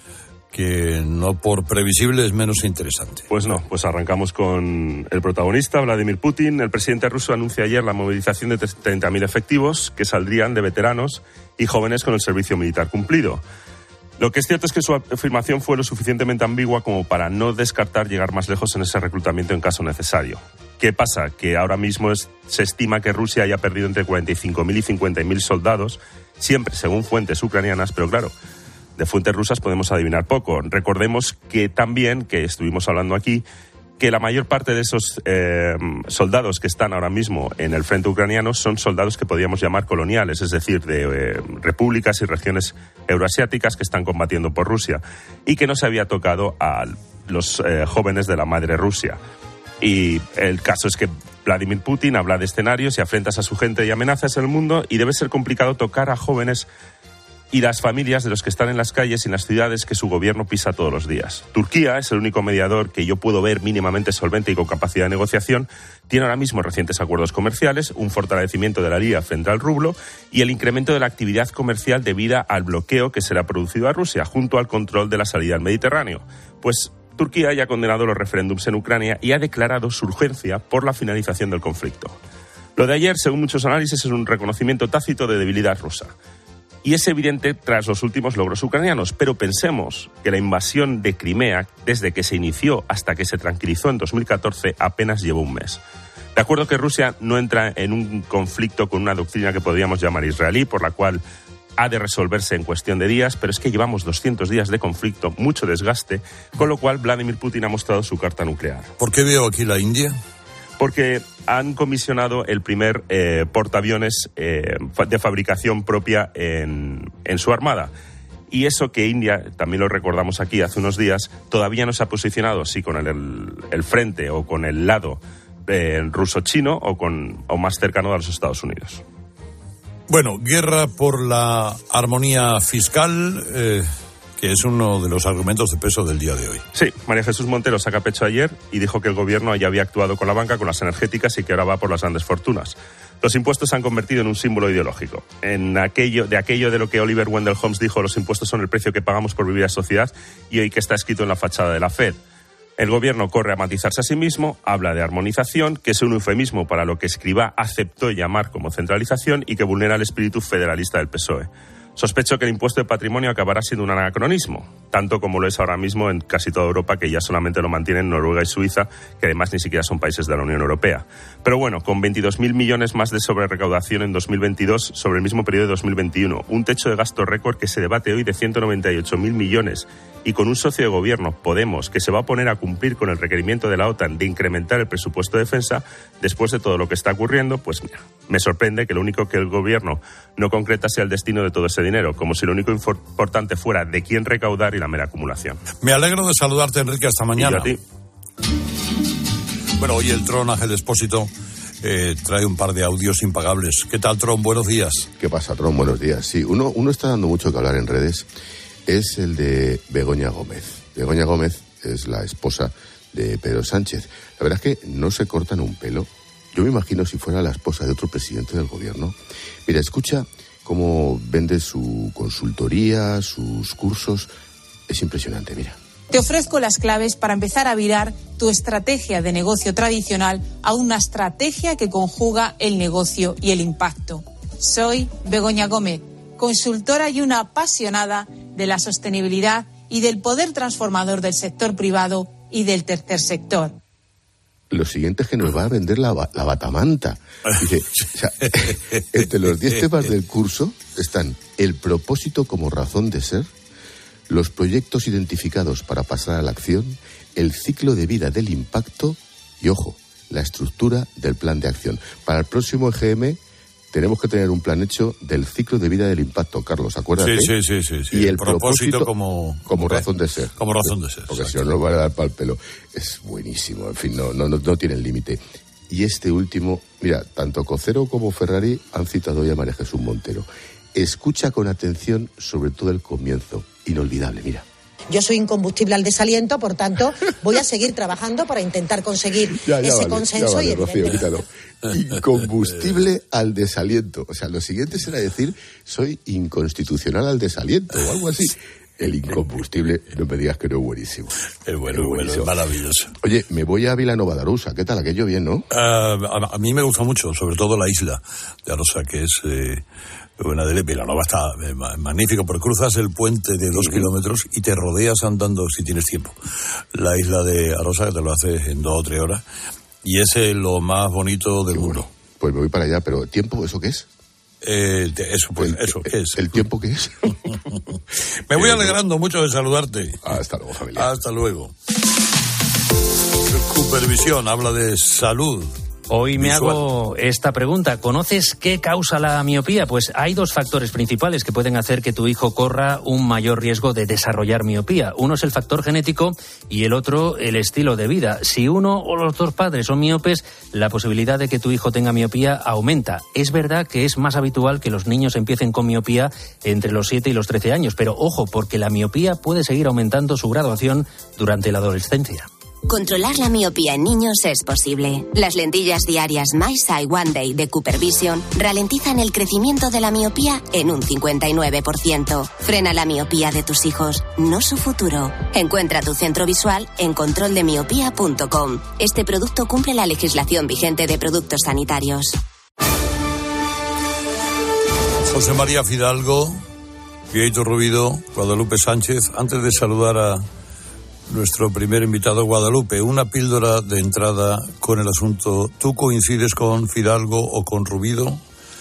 que no por previsible es menos interesante. Pues no, pues arrancamos con el protagonista, Vladimir Putin. El presidente ruso anuncia ayer la movilización de 30.000 efectivos que saldrían de veteranos y jóvenes con el servicio militar cumplido. Lo que es cierto es que su afirmación fue lo suficientemente ambigua como para no descartar llegar más lejos en ese reclutamiento en caso necesario. ¿Qué pasa? Que ahora mismo se estima que Rusia haya perdido entre 45.000 y 50.000 soldados, siempre según fuentes ucranianas, pero claro, de fuentes rusas podemos adivinar poco. Recordemos que también, que estuvimos hablando aquí, que la mayor parte de esos soldados que están ahora mismo en el frente ucraniano son soldados que podríamos llamar coloniales, es decir, de repúblicas y regiones euroasiáticas que están combatiendo por Rusia y que no se había tocado a los jóvenes de la madre Rusia. Y el caso es que Vladimir Putin habla de escenarios y afrentas a su gente y amenazas en el mundo, y debe ser complicado tocar a jóvenes y las familias de los que están en las calles y en las ciudades que su gobierno pisa todos los días. Turquía es el único mediador que yo puedo ver mínimamente solvente y con capacidad de negociación. Tiene ahora mismo recientes acuerdos comerciales, un fortalecimiento de la lira frente al rublo y el incremento de la actividad comercial debido al bloqueo que se le ha producido a Rusia, junto al control de la salida al Mediterráneo. Pues Turquía ya ha condenado los referéndums en Ucrania y ha declarado su urgencia por la finalización del conflicto. Lo de ayer, según muchos análisis, es un reconocimiento tácito de debilidad rusa. Y es evidente tras los últimos logros ucranianos, pero pensemos que la invasión de Crimea, desde que se inició hasta que se tranquilizó en 2014, apenas llevó un mes. De acuerdo que Rusia no entra en un conflicto con una doctrina que podríamos llamar israelí, por la cual ha de resolverse en cuestión de días, pero es que llevamos 200 días de conflicto, mucho desgaste, con lo cual Vladimir Putin ha mostrado su carta nuclear. ¿Por qué veo aquí la India? Porque han comisionado el primer portaaviones de fabricación propia en su armada. Y eso que India, también lo recordamos aquí hace unos días, todavía no se ha posicionado si con el frente o con el lado ruso-chino o más cercano a los Estados Unidos. Bueno, guerra por la armonía fiscal, que es uno de los argumentos de peso del día de hoy. Sí, María Jesús Montero saca pecho ayer y dijo que el gobierno ya había actuado con la banca, con las energéticas y que ahora va por las grandes fortunas. Los impuestos se han convertido en un símbolo ideológico. De aquello de lo que Oliver Wendell Holmes dijo, los impuestos son el precio que pagamos por vivir en sociedad, y hoy que está escrito en la fachada de la FED. El gobierno corre a matizarse a sí mismo, habla de armonización, que es un eufemismo para lo que Escrivá aceptó llamar como centralización y que vulnera el espíritu federalista del PSOE. Sospecho que el impuesto de patrimonio acabará siendo un anacronismo, tanto como lo es ahora mismo en casi toda Europa, que ya solamente lo mantienen Noruega y Suiza, que además ni siquiera son países de la Unión Europea. Pero bueno, con 22.000 millones más de sobrerecaudación en 2022 sobre el mismo periodo de 2021, un techo de gasto récord que se debate hoy de 198.000 millones, y con un socio de gobierno, Podemos, que se va a poner a cumplir con el requerimiento de la OTAN de incrementar el presupuesto de defensa, después de todo lo que está ocurriendo, pues mira, me sorprende que lo único que el gobierno no concreta sea el destino de todo ese dinero, como si lo único importante fuera de quién recaudar y la mera acumulación. Me alegro de saludarte, Enrique, hasta mañana. Y yo a ti. Bueno, hoy el Tron Ángel Expósito trae un par de audios impagables. ¿Qué tal, Tron? Buenos días. ¿Qué pasa, Tron? Buenos días. Sí, uno está dando mucho que hablar en redes, es el de Begoña Gómez. Begoña Gómez es la esposa de Pedro Sánchez. La verdad es que no se cortan un pelo. Yo me imagino si fuera la esposa de otro presidente del gobierno. Mira, escucha cómo vende su consultoría, sus cursos. Es impresionante, mira. Te ofrezco las claves para empezar a virar tu estrategia de negocio tradicional a una estrategia que conjuga el negocio y el impacto. Soy Begoña Gómez, consultora y una apasionada de la sostenibilidad y del poder transformador del sector privado y del tercer sector. Lo siguiente es que nos va a vender la batamanta. Dice, o sea, entre los 10 temas del curso están el propósito como razón de ser, los proyectos identificados para pasar a la acción, el ciclo de vida del impacto y, ojo, la estructura del plan de acción. Para el próximo EGM tenemos que tener un plan hecho del ciclo de vida del impacto, Carlos, acuérdate. Sí. Y el propósito como razón de ser. Como razón de ser. Porque si no nos van a dar pa'l pelo. Es buenísimo, en fin, no tienen límite. Y este último, mira, tanto Cocero como Ferrari han citado hoy a María Jesús Montero. Escucha con atención sobre todo el comienzo. Inolvidable, mira. Yo soy incombustible al desaliento, por tanto, voy a seguir trabajando para intentar conseguir ese consenso. Vale, Rocío, quítalo. Incombustible al desaliento. O sea, lo siguiente será decir, soy inconstitucional al desaliento o algo así. El incombustible, no me digas que no es buenísimo. Es bueno, es maravilloso. Oye, me voy a Vilanova de Arousa. ¿Qué tal? Aquello bien, ¿no? A mí me gusta mucho, sobre todo la isla de Arousa, que es... Buena de Vilanova está magnífico, porque cruzas el puente de 2 kilómetros y te rodeas andando si tienes tiempo. La isla de Arousa, que te lo haces en 2 o 3 horas, y es lo más bonito del mundo. Pues me voy para allá, pero ¿tiempo eso qué es? Eso ¿qué es? ¿El tiempo qué es? Me voy alegrando mucho de saludarte. Hasta luego, familia. Hasta luego. Supervisión habla de salud. Hoy me hago esta pregunta. ¿Conoces qué causa la miopía? Pues hay 2 factores principales que pueden hacer que tu hijo corra un mayor riesgo de desarrollar miopía. Uno es el factor genético y el otro el estilo de vida. Si uno o los 2 padres son miopes, la posibilidad de que tu hijo tenga miopía aumenta. Es verdad que es más habitual que los niños empiecen con miopía entre los 7 y los 13 años, pero ojo, porque la miopía puede seguir aumentando su graduación durante la adolescencia. Controlar la miopía en niños es posible. Las lentillas diarias My Sight One Day de Cooper Vision ralentizan el crecimiento de la miopía en un 59%. Frena la miopía de tus hijos, no su futuro. Encuentra tu centro visual en controldemiopía.com. Este producto cumple la legislación vigente de productos sanitarios. José María Fidalgo, Pieito Rubido, Guadalupe Sánchez. Antes de saludar a nuestro primer invitado, Guadalupe, una píldora de entrada con el asunto. ¿Tú coincides con Fidalgo o con Rubido?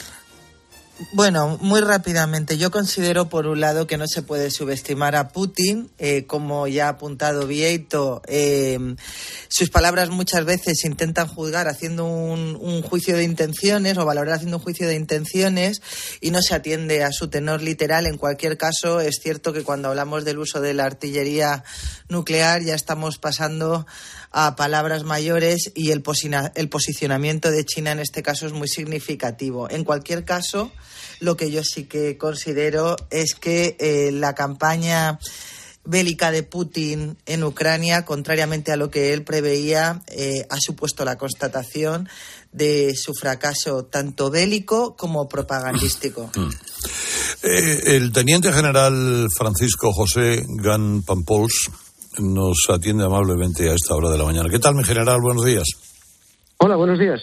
Bueno, muy rápidamente. Yo considero, por un lado, que no se puede subestimar a Putin. Como ya ha apuntado Vieito, sus palabras muchas veces intentan juzgar haciendo un juicio de intenciones o valorar haciendo un juicio de intenciones y no se atiende a su tenor literal. En cualquier caso, es cierto que cuando hablamos del uso de la artillería nuclear ya estamos pasando a palabras mayores y el posicionamiento de China en este caso es muy significativo. En cualquier caso, lo que yo sí que considero es que la campaña bélica de Putin en Ucrania, contrariamente a lo que él preveía, ha supuesto la constatación de su fracaso tanto bélico como propagandístico. El teniente general Francisco José Gan Pampols nos atiende amablemente a esta hora de la mañana. ¿Qué tal, mi general? Buenos días. Hola, buenos días.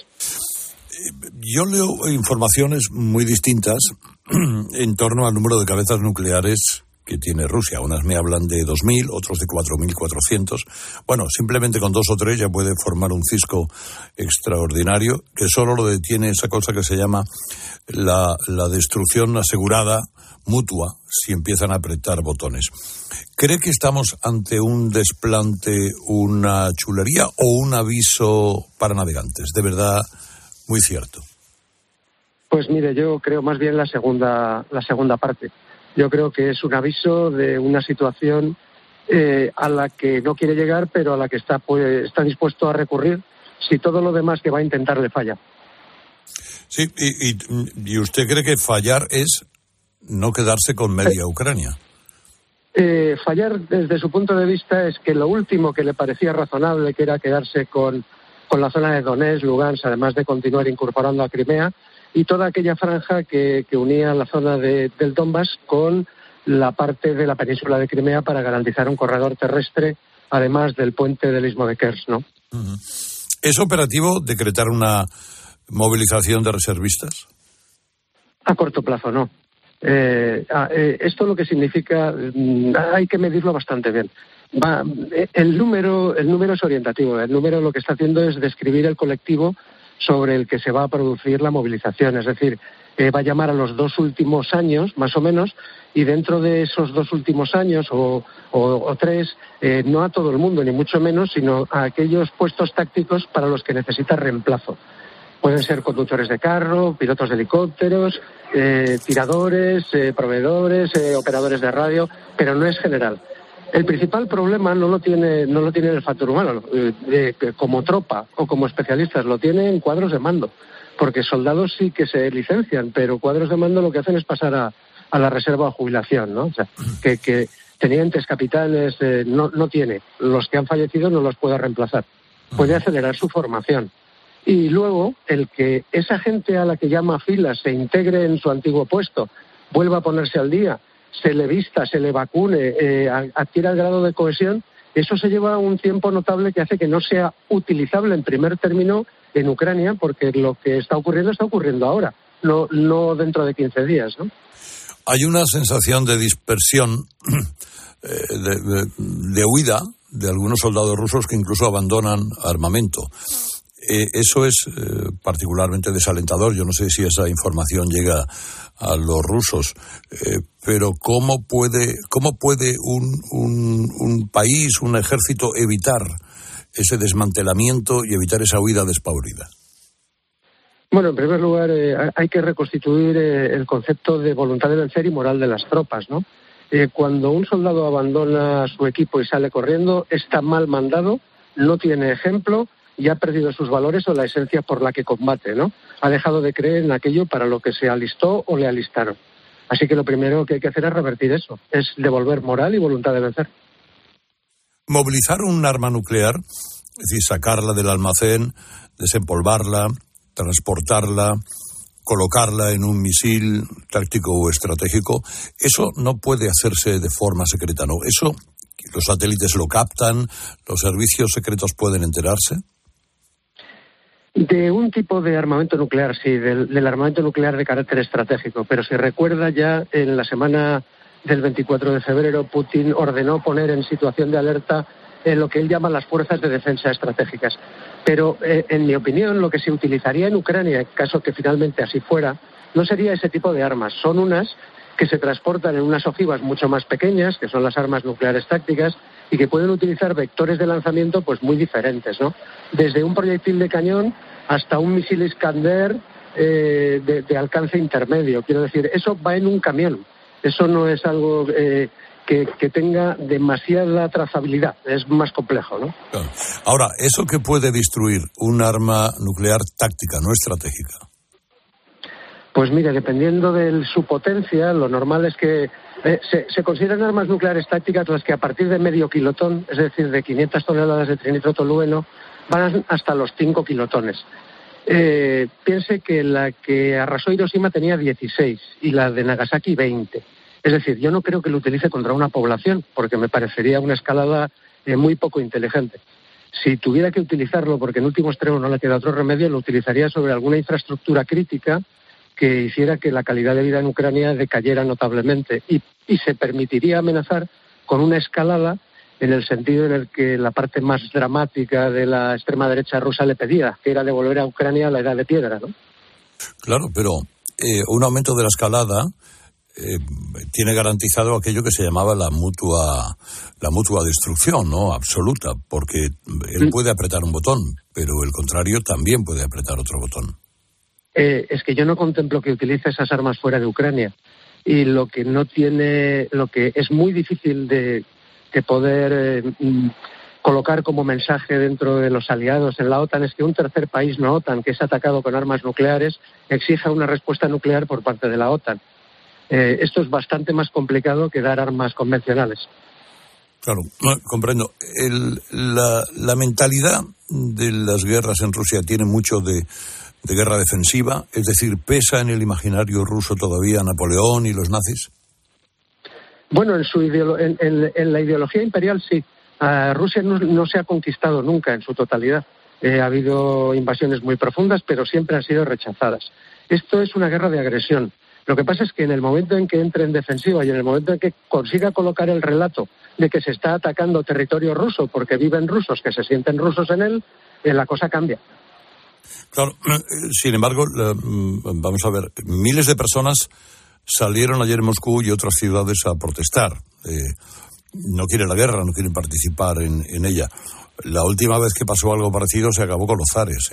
Yo leo informaciones muy distintas en torno al número de cabezas nucleares que tiene Rusia. Unas me hablan de 2.000, otros de 4.400. Bueno, simplemente con 2 o 3 ya puede formar un cisco extraordinario que solo lo detiene esa cosa que se llama la destrucción asegurada mutua si empiezan a apretar botones. ¿Cree que estamos ante un desplante, una chulería o un aviso para navegantes? De verdad, muy cierto. Pues mire, yo creo más bien la segunda parte. Yo creo que es un aviso de una situación a la que no quiere llegar, pero a la que está dispuesto a recurrir si todo lo demás que va a intentar le falla. Sí, y usted cree que fallar es no quedarse con media Ucrania. Fallar desde su punto de vista es que lo último que le parecía razonable, que era quedarse con la zona de Donetsk, Lugansk, además de continuar incorporando a Crimea, y toda aquella franja que unía la zona del Donbass con la parte de la península de Crimea para garantizar un corredor terrestre, además del puente del Istmo de Kerch, ¿no? Uh-huh. ¿Es operativo decretar una movilización de reservistas? A corto plazo, no. Esto lo que significa, hay que medirlo bastante bien. El número es orientativo. El número lo que está haciendo es describir el colectivo sobre el que se va a producir la movilización. Es decir, va a llamar a los 2 últimos años, más o menos, y dentro de esos 2 últimos años o 3, no a todo el mundo, ni mucho menos, sino a aquellos puestos tácticos para los que necesita reemplazo. Pueden ser conductores de carro, pilotos de helicópteros, tiradores, proveedores, operadores de radio, pero no es general. El principal problema no lo tiene el factor humano, como tropa o como especialistas, lo tiene en cuadros de mando, porque soldados sí que se licencian, pero cuadros de mando lo que hacen es pasar a la reserva o jubilación, ¿no? O sea, que tenientes, capitanes, no tiene. Los que han fallecido no los puede reemplazar. Puede acelerar su formación. Y luego, el que esa gente a la que llama filas se integre en su antiguo puesto, vuelva a ponerse al día, se le vista, se le vacune, adquiera el grado de cohesión, eso se lleva un tiempo notable que hace que no sea utilizable en primer término en Ucrania, porque lo que está ocurriendo ahora, no dentro de 15 días, ¿no? Hay una sensación de dispersión, de huida de algunos soldados rusos que incluso abandonan armamento. Eso es particularmente desalentador. Yo no sé si esa información llega a los rusos, pero ¿cómo puede un país, un ejército evitar ese desmantelamiento y evitar esa huida despavorida? Bueno, en primer lugar, hay que reconstituir el concepto de voluntad de vencer y moral de las tropas, ¿no? Cuando un soldado abandona su equipo y sale corriendo, está mal mandado, no tiene ejemplo y ha perdido sus valores o la esencia por la que combate, ¿no? Ha dejado de creer en aquello para lo que se alistó o le alistaron. Así que lo primero que hay que hacer es revertir eso, es devolver moral y voluntad de vencer. Movilizar un arma nuclear, es decir, sacarla del almacén, desempolvarla, transportarla, colocarla en un misil táctico o estratégico, eso no puede hacerse de forma secreta, ¿no? Eso, los satélites lo captan, los servicios secretos pueden enterarse. De un tipo de armamento nuclear, sí, del armamento nuclear de carácter estratégico, pero si recuerda ya en la semana del 24 de febrero Putin ordenó poner en situación de alerta en lo que él llama las fuerzas de defensa estratégicas. Pero, en mi opinión, lo que se utilizaría en Ucrania, en caso que finalmente así fuera, no sería ese tipo de armas. Son unas que se transportan en unas ojivas mucho más pequeñas, que son las armas nucleares tácticas, y que pueden utilizar vectores de lanzamiento pues muy diferentes, ¿no? Desde un proyectil de cañón hasta un misil Iskander de alcance intermedio. Quiero decir, eso va en un camión. Eso no es algo que tenga demasiada trazabilidad. Es más complejo, ¿no? Claro. Ahora, ¿eso qué puede destruir un arma nuclear táctica, no estratégica? Pues mire, dependiendo de su potencia, lo normal es que se consideran armas nucleares tácticas las que a partir de medio kilotón, es decir, de 500 toneladas de trinitrotolueno, van hasta los 5 kilotones. Piense que la que arrasó Hiroshima tenía 16 y la de Nagasaki 20. Es decir, yo no creo que lo utilice contra una población, porque me parecería una escalada muy poco inteligente. Si tuviera que utilizarlo, porque en último extremo no le queda otro remedio, lo utilizaría sobre alguna infraestructura crítica que hiciera que la calidad de vida en Ucrania decayera notablemente y se permitiría amenazar con una escalada en el sentido en el que la parte más dramática de la extrema derecha rusa le pedía, que era devolver a Ucrania la edad de piedra, ¿no? Claro, pero un aumento de la escalada tiene garantizado aquello que se llamaba la mutua destrucción, ¿no? Absoluta, porque él puede apretar un botón, pero el contrario también puede apretar otro botón. Es que yo no contemplo que utilice esas armas fuera de Ucrania, y lo que es muy difícil de poder colocar como mensaje dentro de los aliados en la OTAN es que un tercer país no OTAN que es atacado con armas nucleares exija una respuesta nuclear por parte de la OTAN. Esto es bastante más complicado que dar armas convencionales. Claro, comprendo. La mentalidad de las guerras en Rusia tiene mucho de guerra defensiva, es decir, ¿pesa en el imaginario ruso todavía Napoleón y los nazis? Bueno, en la ideología imperial sí. Rusia no se ha conquistado nunca en su totalidad. Ha habido invasiones muy profundas, pero siempre han sido rechazadas. Esto es una guerra de agresión. Lo que pasa es que en el momento en que entre en defensiva y en el momento en que consiga colocar el relato de que se está atacando territorio ruso porque viven rusos que se sienten rusos en él, la cosa cambia. Claro, sin embargo, vamos a ver, miles de personas salieron ayer en Moscú y otras ciudades a protestar. No quieren la guerra, no quieren participar en ella. La última vez que pasó algo parecido se acabó con los zares,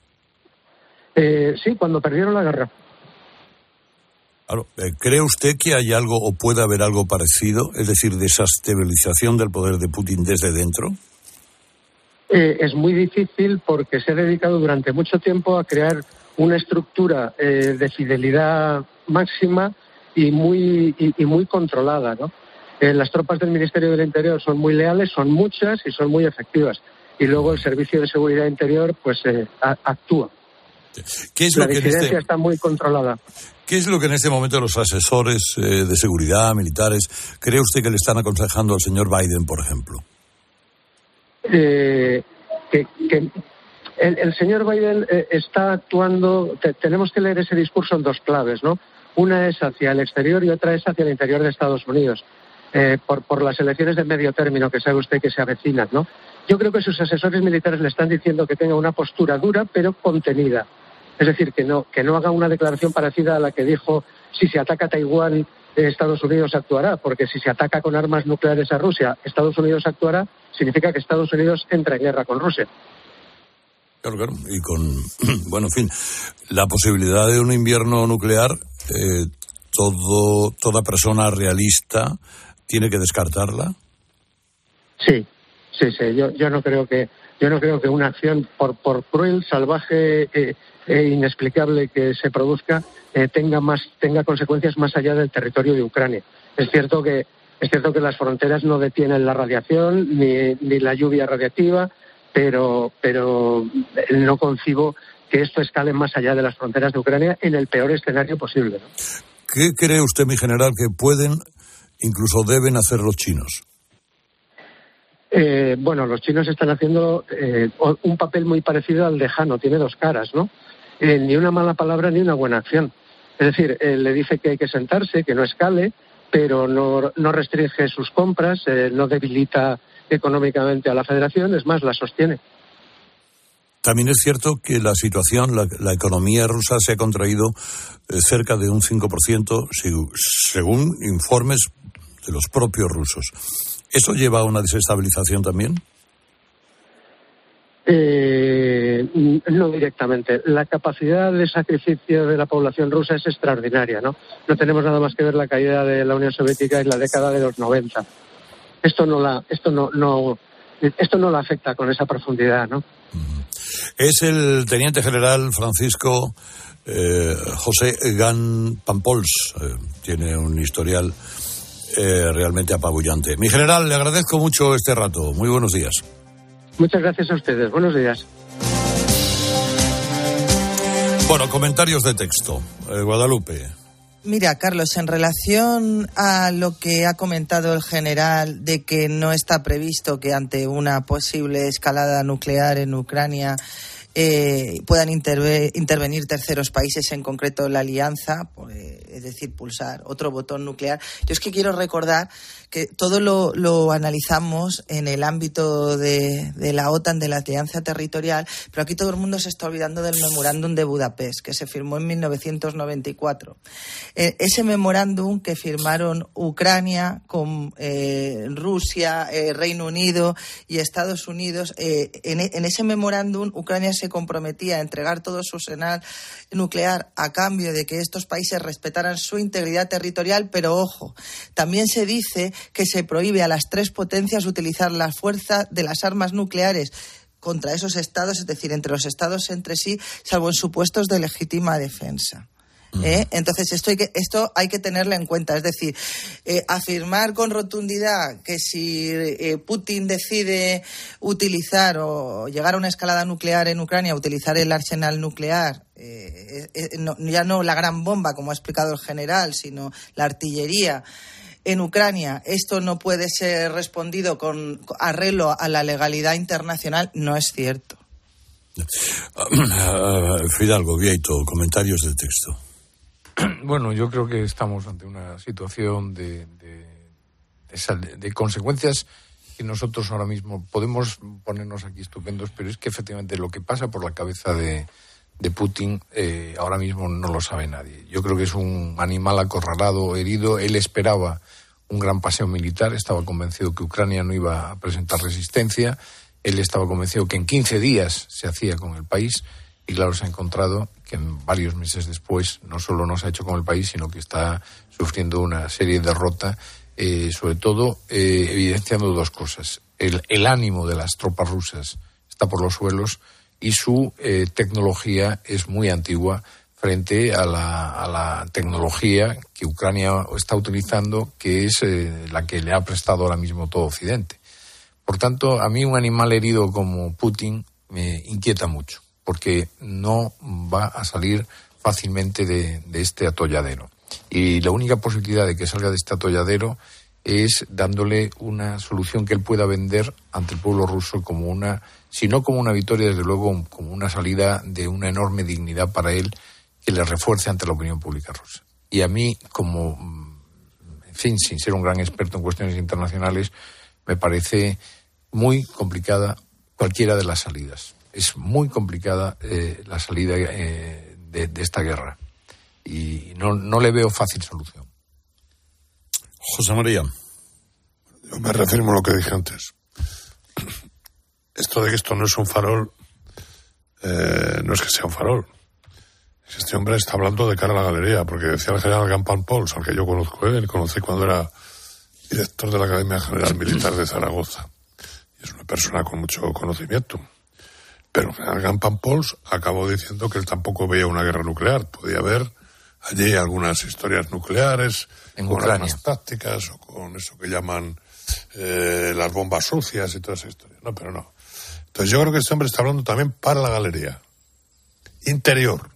Sí, cuando perdieron la guerra. Claro, ¿cree usted que hay algo o puede haber algo parecido? Es decir, desestabilización del poder de Putin desde dentro. Es muy difícil porque se ha dedicado durante mucho tiempo a crear una estructura de fidelidad máxima y muy controlada, ¿no? Las tropas del Ministerio del Interior son muy leales, son muchas y son muy efectivas. Y luego el Servicio de Seguridad Interior pues actúa. ¿Qué es la lo que disidencia está muy controlada. ¿Qué es lo que en este momento los asesores de seguridad militares cree usted que le están aconsejando al señor Biden, por ejemplo? Que el señor Biden está actuando. Tenemos que leer ese discurso en dos claves, ¿no? Una es hacia el exterior y otra es hacia el interior de Estados Unidos, por las elecciones de medio término que sabe usted que se avecinan, ¿no? Yo creo que sus asesores militares le están diciendo que tenga una postura dura pero contenida. Es decir, que no haga una declaración parecida a la que dijo: si se ataca a Taiwán, Estados Unidos actuará, porque si se ataca con armas nucleares a Rusia, Estados Unidos actuará, significa que Estados Unidos entra en guerra con Rusia. Claro, y con, bueno, en fin, la posibilidad de un invierno nuclear, toda persona realista tiene que descartarla. Sí. Yo no creo que una acción por cruel, salvaje e inexplicable que se produzca tenga consecuencias más allá del territorio de Ucrania. Es cierto que las fronteras no detienen la radiación ni la lluvia radiactiva, pero no concibo que esto escale más allá de las fronteras de Ucrania en el peor escenario posible, ¿no? ¿Qué cree usted, mi general, que pueden, incluso deben hacer los chinos? Bueno, los chinos están haciendo un papel muy parecido al de Jano, tiene dos caras, ¿no? Ni una mala palabra ni una buena acción. Es decir, le dice que hay que sentarse, que no escale, pero no restringe sus compras, no debilita económicamente a la federación, es más, la sostiene. También es cierto que la situación, la economía rusa se ha contraído cerca de un 5%, según informes de los propios rusos. ¿Eso lleva a una desestabilización también? No directamente. La capacidad de sacrificio de la población rusa es extraordinaria, ¿no? No tenemos nada más que ver la caída de la Unión Soviética en la década de los 90. Esto no la afecta con esa profundidad, ¿no? Es el teniente general Francisco José Gant Pampols. Tiene un historial realmente apabullante. Mi general, le agradezco mucho este rato. Muy buenos días. Muchas gracias a ustedes. Buenos días. Bueno, comentarios de texto. Guadalupe. Mira, Carlos, en relación a lo que ha comentado el general de que no está previsto que ante una posible escalada nuclear en Ucrania puedan intervenir terceros países, en concreto la alianza, es decir, pulsar otro botón nuclear. Yo es que quiero recordar que todo lo analizamos en el ámbito de la OTAN, de la alianza territorial, pero aquí todo el mundo se está olvidando del memorándum de Budapest, que se firmó en 1994. Ese memorándum que firmaron Ucrania con Rusia, Reino Unido y Estados Unidos, en ese memorándum Ucrania se comprometía a entregar todo su arsenal nuclear a cambio de que estos países respetaran su integridad territorial, pero ojo, también se dice que se prohíbe a las tres potencias utilizar la fuerza de las armas nucleares contra esos estados, es decir, entre los estados entre sí, salvo en supuestos de legítima defensa. Entonces esto hay que tenerlo en cuenta, es decir, afirmar con rotundidad que si Putin decide utilizar o llegar a una escalada nuclear en Ucrania, utilizar el arsenal nuclear, ya no la gran bomba como ha explicado el general, sino la artillería en Ucrania, esto no puede ser respondido con arreglo a la legalidad internacional, no es cierto. Fidalgo, Vieito, comentarios de texto. Bueno, yo creo que estamos ante una situación de consecuencias decir, nosotros ahora mismo podemos ponernos aquí estupendos, pero es que efectivamente lo que pasa por la cabeza de Putin ahora mismo no lo sabe nadie. Yo creo que es un animal acorralado, herido. Él esperaba un gran paseo militar, estaba convencido que Ucrania no iba a presentar resistencia, él estaba convencido que en 15 días se hacía con el país, y claro, se ha encontrado que varios meses después no solo no se ha hecho con el país, sino que está sufriendo una serie de derrotas, sobre todo evidenciando dos cosas. El ánimo de las tropas rusas está por los suelos y su tecnología es muy antigua frente a la tecnología que Ucrania está utilizando, que es la que le ha prestado ahora mismo todo Occidente. Por tanto, a mí un animal herido como Putin me inquieta mucho, porque no va a salir fácilmente de este atolladero. Y la única posibilidad de que salga de este atolladero es dándole una solución que él pueda vender ante el pueblo ruso como una, si no como una victoria, desde luego como una salida de una enorme dignidad para él, que le refuerce ante la opinión pública rusa. Y a mí, como, en fin, sin ser un gran experto en cuestiones internacionales, me parece muy complicada cualquiera de las salidas. Es muy complicada la salida de esta guerra. Y no le veo fácil solución. José María. Yo me reafirmo a lo que dije antes. Esto de que esto no es un farol, no es que sea un farol. Este hombre está hablando de cara a la galería, porque decía el general Gampan Pols, al que yo conozco, le conocí cuando era director de la Academia General Militar de Zaragoza. Y es una persona con mucho conocimiento. Pero el general Gampan Pols acabó diciendo que él tampoco veía una guerra nuclear. Podía haber allí algunas historias nucleares, en con Ucrania, armas tácticas o con eso que llaman las bombas sucias y toda esa historia. No, pero no. Entonces yo creo que este hombre está hablando también para la galería. Interior.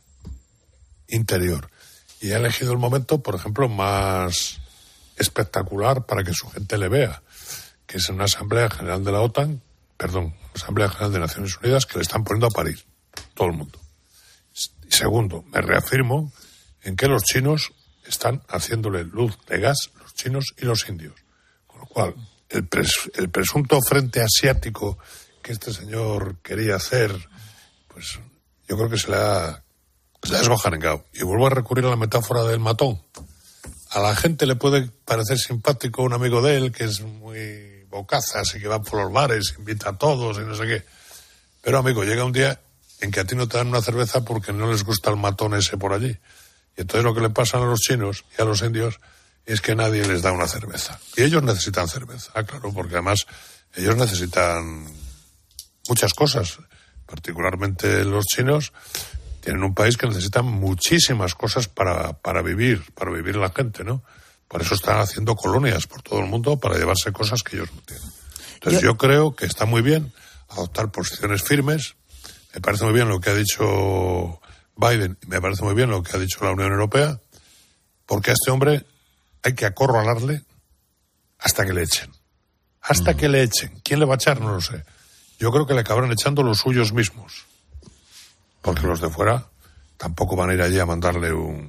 Y ha elegido el momento, por ejemplo, más espectacular para que su gente le vea, que es en una Asamblea General de la OTAN, Asamblea General de Naciones Unidas, que le están poniendo a parir todo el mundo. Y segundo, me reafirmo en que los chinos están haciéndole luz de gas, los chinos y los indios. Con lo cual, el presunto frente asiático que este señor quería hacer, pues yo creo que se le ha desgojanengado. Y vuelvo a recurrir a la metáfora del matón. A la gente le puede parecer simpático un amigo de él que es muy bocazas y que va por los bares, invita a todos y no sé qué. Pero, amigo, llega un día en que a ti no te dan una cerveza porque no les gusta el matón ese por allí. Y entonces lo que le pasa a los chinos y a los indios es que nadie les da una cerveza. Y ellos necesitan cerveza, claro, porque además ellos necesitan muchas cosas. Particularmente los chinos tienen un país que necesita muchísimas cosas para vivir la gente, ¿no? Por eso están haciendo colonias por todo el mundo para llevarse cosas que ellos no tienen. Entonces yo creo que está muy bien adoptar posiciones firmes. Me parece muy bien lo que ha dicho Biden y me parece muy bien lo que ha dicho la Unión Europea, porque a este hombre hay que acorralarle hasta que le echen. Hasta que le echen. ¿Quién le va a echar? No lo sé. Yo creo que le acabarán echando los suyos mismos. Porque los de fuera tampoco van a ir allí a mandarle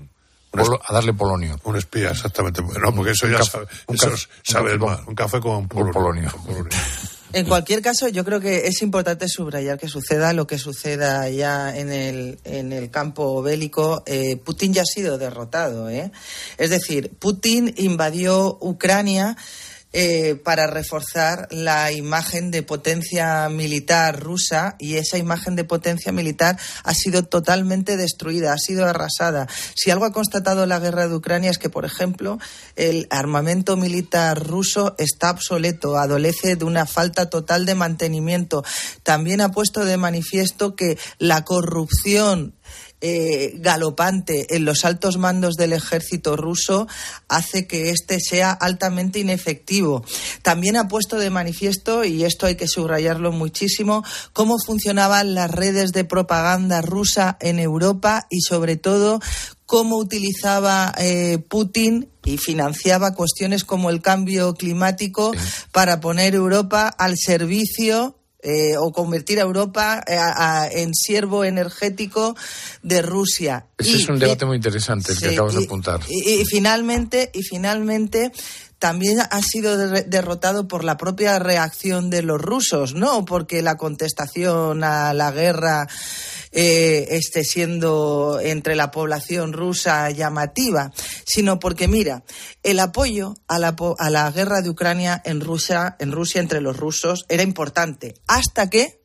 a darle polonio. Un espía, exactamente. No, porque eso ya sabe un café con polonio. En cualquier caso, yo creo que es importante subrayar que suceda lo que suceda ya en el campo bélico. Putin ya ha sido derrotado, Es decir, Putin invadió Ucrania para reforzar la imagen de potencia militar rusa, y esa imagen de potencia militar ha sido totalmente destruida, ha sido arrasada. Si algo ha constatado la guerra de Ucrania es que, por ejemplo, el armamento militar ruso está obsoleto, adolece de una falta total de mantenimiento. También ha puesto de manifiesto que la corrupción galopante en los altos mandos del ejército ruso hace que este sea altamente inefectivo. También ha puesto de manifiesto, y esto hay que subrayarlo muchísimo, cómo funcionaban las redes de propaganda rusa en Europa y, sobre todo, cómo utilizaba Putin y financiaba cuestiones como el cambio climático para poner Europa al servicio o convertir a Europa en siervo energético de Rusia. Ese es un debate muy interesante el que acabas de apuntar. Y finalmente también ha sido derrotado por la propia reacción de los rusos, no porque la contestación a la guerra esté siendo entre la población rusa llamativa, sino porque, mira, el apoyo a la guerra de Ucrania en Rusia entre los rusos era importante, hasta que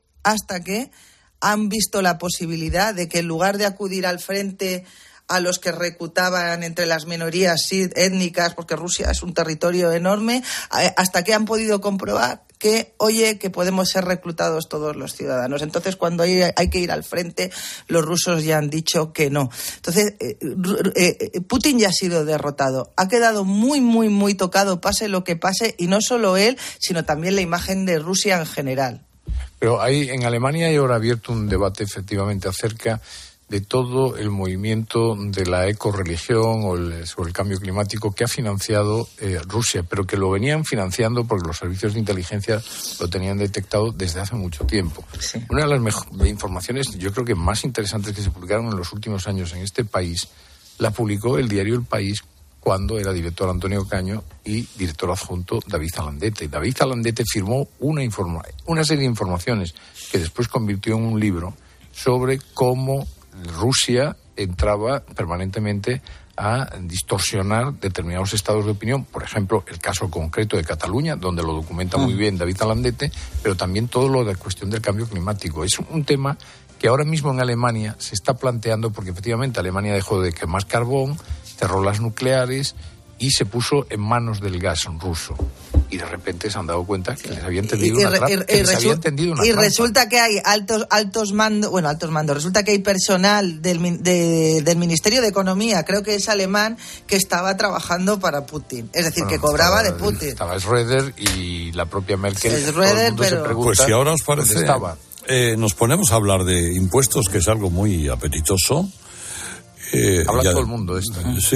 han visto la posibilidad de que en lugar de acudir al frente a los que reclutaban entre las minorías étnicas, porque Rusia es un territorio enorme, hasta que han podido comprobar que podemos ser reclutados todos los ciudadanos. Entonces, cuando hay que ir al frente, los rusos ya han dicho que no. Entonces, Putin ya ha sido derrotado. Ha quedado muy, muy, muy tocado, pase lo que pase, y no solo él, sino también la imagen de Rusia en general. Pero en Alemania hay ahora abierto un debate efectivamente acerca de todo el movimiento de la ecorreligión sobre el cambio climático que ha financiado Rusia, pero que lo venían financiando porque los servicios de inteligencia lo tenían detectado desde hace mucho tiempo. Sí. Una de las informaciones, yo creo que más interesantes que se publicaron en los últimos años en este país, la publicó el diario El País cuando era director Antonio Caño y director adjunto David Zalandete. David Zalandete firmó una serie de informaciones que después convirtió en un libro sobre cómo Rusia entraba permanentemente a distorsionar determinados estados de opinión, por ejemplo, el caso concreto de Cataluña, donde lo documenta muy bien David Zalandete, pero también todo lo de la cuestión del cambio climático. Es un tema que ahora mismo en Alemania se está planteando porque efectivamente Alemania dejó de quemar carbón, cerró las nucleares y se puso en manos del gas ruso. Y de repente se han dado cuenta que les había entendido una trampa. Y resulta que hay altos mandos, resulta que hay personal del Ministerio de Economía, creo que es alemán, que estaba trabajando para Putin. Es decir, que cobraba de Putin. Estaba Schroeder y la propia Merkel. Schroeder, pero... Pues si ahora os parece, nos ponemos a hablar de impuestos, que es algo muy apetitoso. Habla todo el mundo esto. Sí,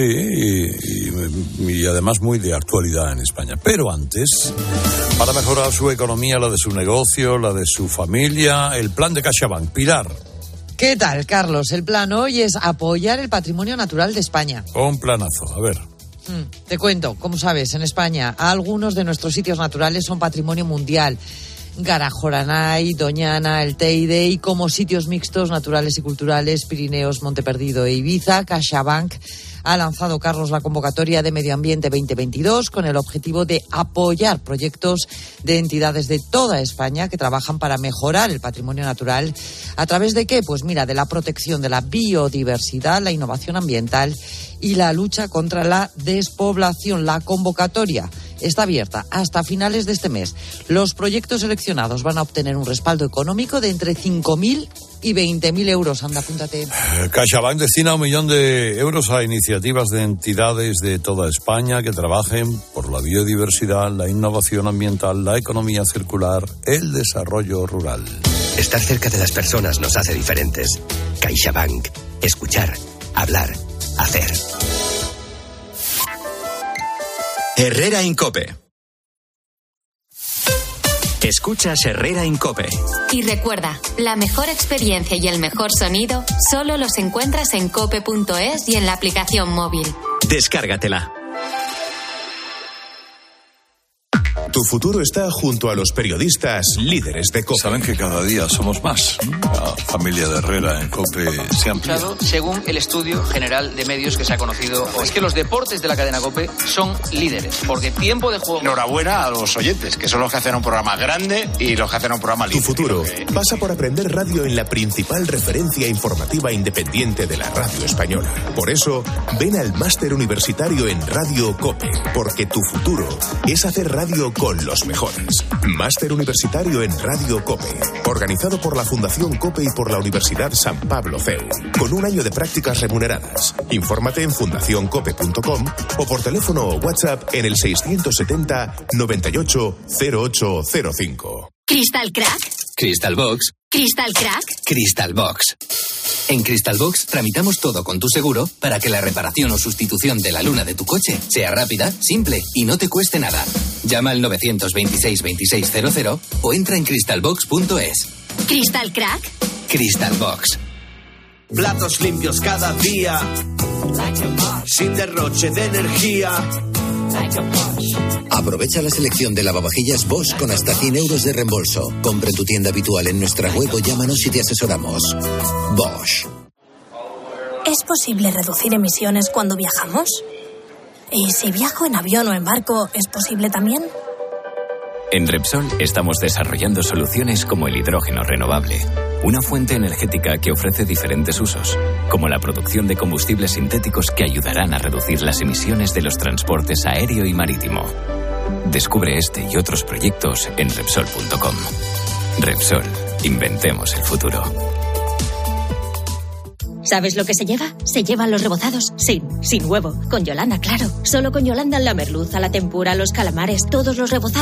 y además muy de actualidad en España. Pero antes, para mejorar su economía, la de su negocio, la de su familia, el plan de CaixaBank. Pilar. ¿Qué tal, Carlos? El plan hoy es apoyar el patrimonio natural de España. Un planazo, a ver. Te cuento, como sabes, en España algunos de nuestros sitios naturales son patrimonio mundial. Garajoranay, Doñana, el Teide, y como sitios mixtos naturales y culturales, Pirineos, Monte Perdido e Ibiza. CaixaBank ha lanzado, Carlos, la convocatoria de Medio Ambiente 2022 con el objetivo de apoyar proyectos de entidades de toda España que trabajan para mejorar el patrimonio natural. ¿A través de qué? Pues mira, de la protección de la biodiversidad, la innovación ambiental y la lucha contra la despoblación. La convocatoria está abierta hasta finales de este mes. Los proyectos seleccionados van a obtener un respaldo económico de entre 5.000 y 20.000 euros. Anda, apúntate. CaixaBank destina 1 millón de euros a iniciativas de entidades de toda España que trabajen por la biodiversidad, la innovación ambiental, la economía circular, el desarrollo rural. Estar cerca de las personas nos hace diferentes. CaixaBank. Escuchar, hablar, hacer. Herrera Incope. Escuchas Herrera Incope. Y recuerda, la mejor experiencia y el mejor sonido solo los encuentras en cope.es y en la aplicación móvil. Descárgatela. Tu futuro está junto a los periodistas líderes de COPE. Saben que cada día somos más. La familia de Herrera en COPE se amplía. Según el estudio general de medios que se ha conocido hoy, es que los deportes de la cadena COPE son líderes, porque tiempo de juego... Enhorabuena a los oyentes, que son los que hacen un programa grande y los que hacen un programa líder. Tu futuro pasa por aprender radio en la principal referencia informativa independiente de la radio española. Por eso, ven al máster universitario en Radio COPE, porque tu futuro es hacer radio con los mejores. Máster universitario en Radio COPE, organizado por la Fundación COPE y por la Universidad San Pablo CEU, con 1 año de prácticas remuneradas. Infórmate en fundacioncope.com o por teléfono o WhatsApp en el 670 98 0805. ¿Crystal Crack? Crystal Box. ¿Crystal Crack? Crystal Box. En Crystal Box tramitamos todo con tu seguro para que la reparación o sustitución de la luna de tu coche sea rápida, simple y no te cueste nada. Llama al 926 2600 o entra en crystalbox.es. ¿Crystal Crack? Crystal Box. Platos limpios cada día, sin derroche de energía. Aprovecha la selección de lavavajillas Bosch con hasta 100 euros de reembolso. Compra en tu tienda habitual en nuestra web o llámanos y te asesoramos. Bosch. ¿Es posible reducir emisiones cuando viajamos? ¿Y si viajo en avión o en barco, es posible también? En Repsol estamos desarrollando soluciones como el hidrógeno renovable, una fuente energética que ofrece diferentes usos, como la producción de combustibles sintéticos que ayudarán a reducir las emisiones de los transportes aéreo y marítimo. Descubre este y otros proyectos en Repsol.com. Repsol, inventemos el futuro. ¿Sabes lo que se lleva? Se llevan los rebozados sin huevo. Con Yolanda, claro. Solo con Yolanda la merluza, la tempura, los calamares, todos los rebozados.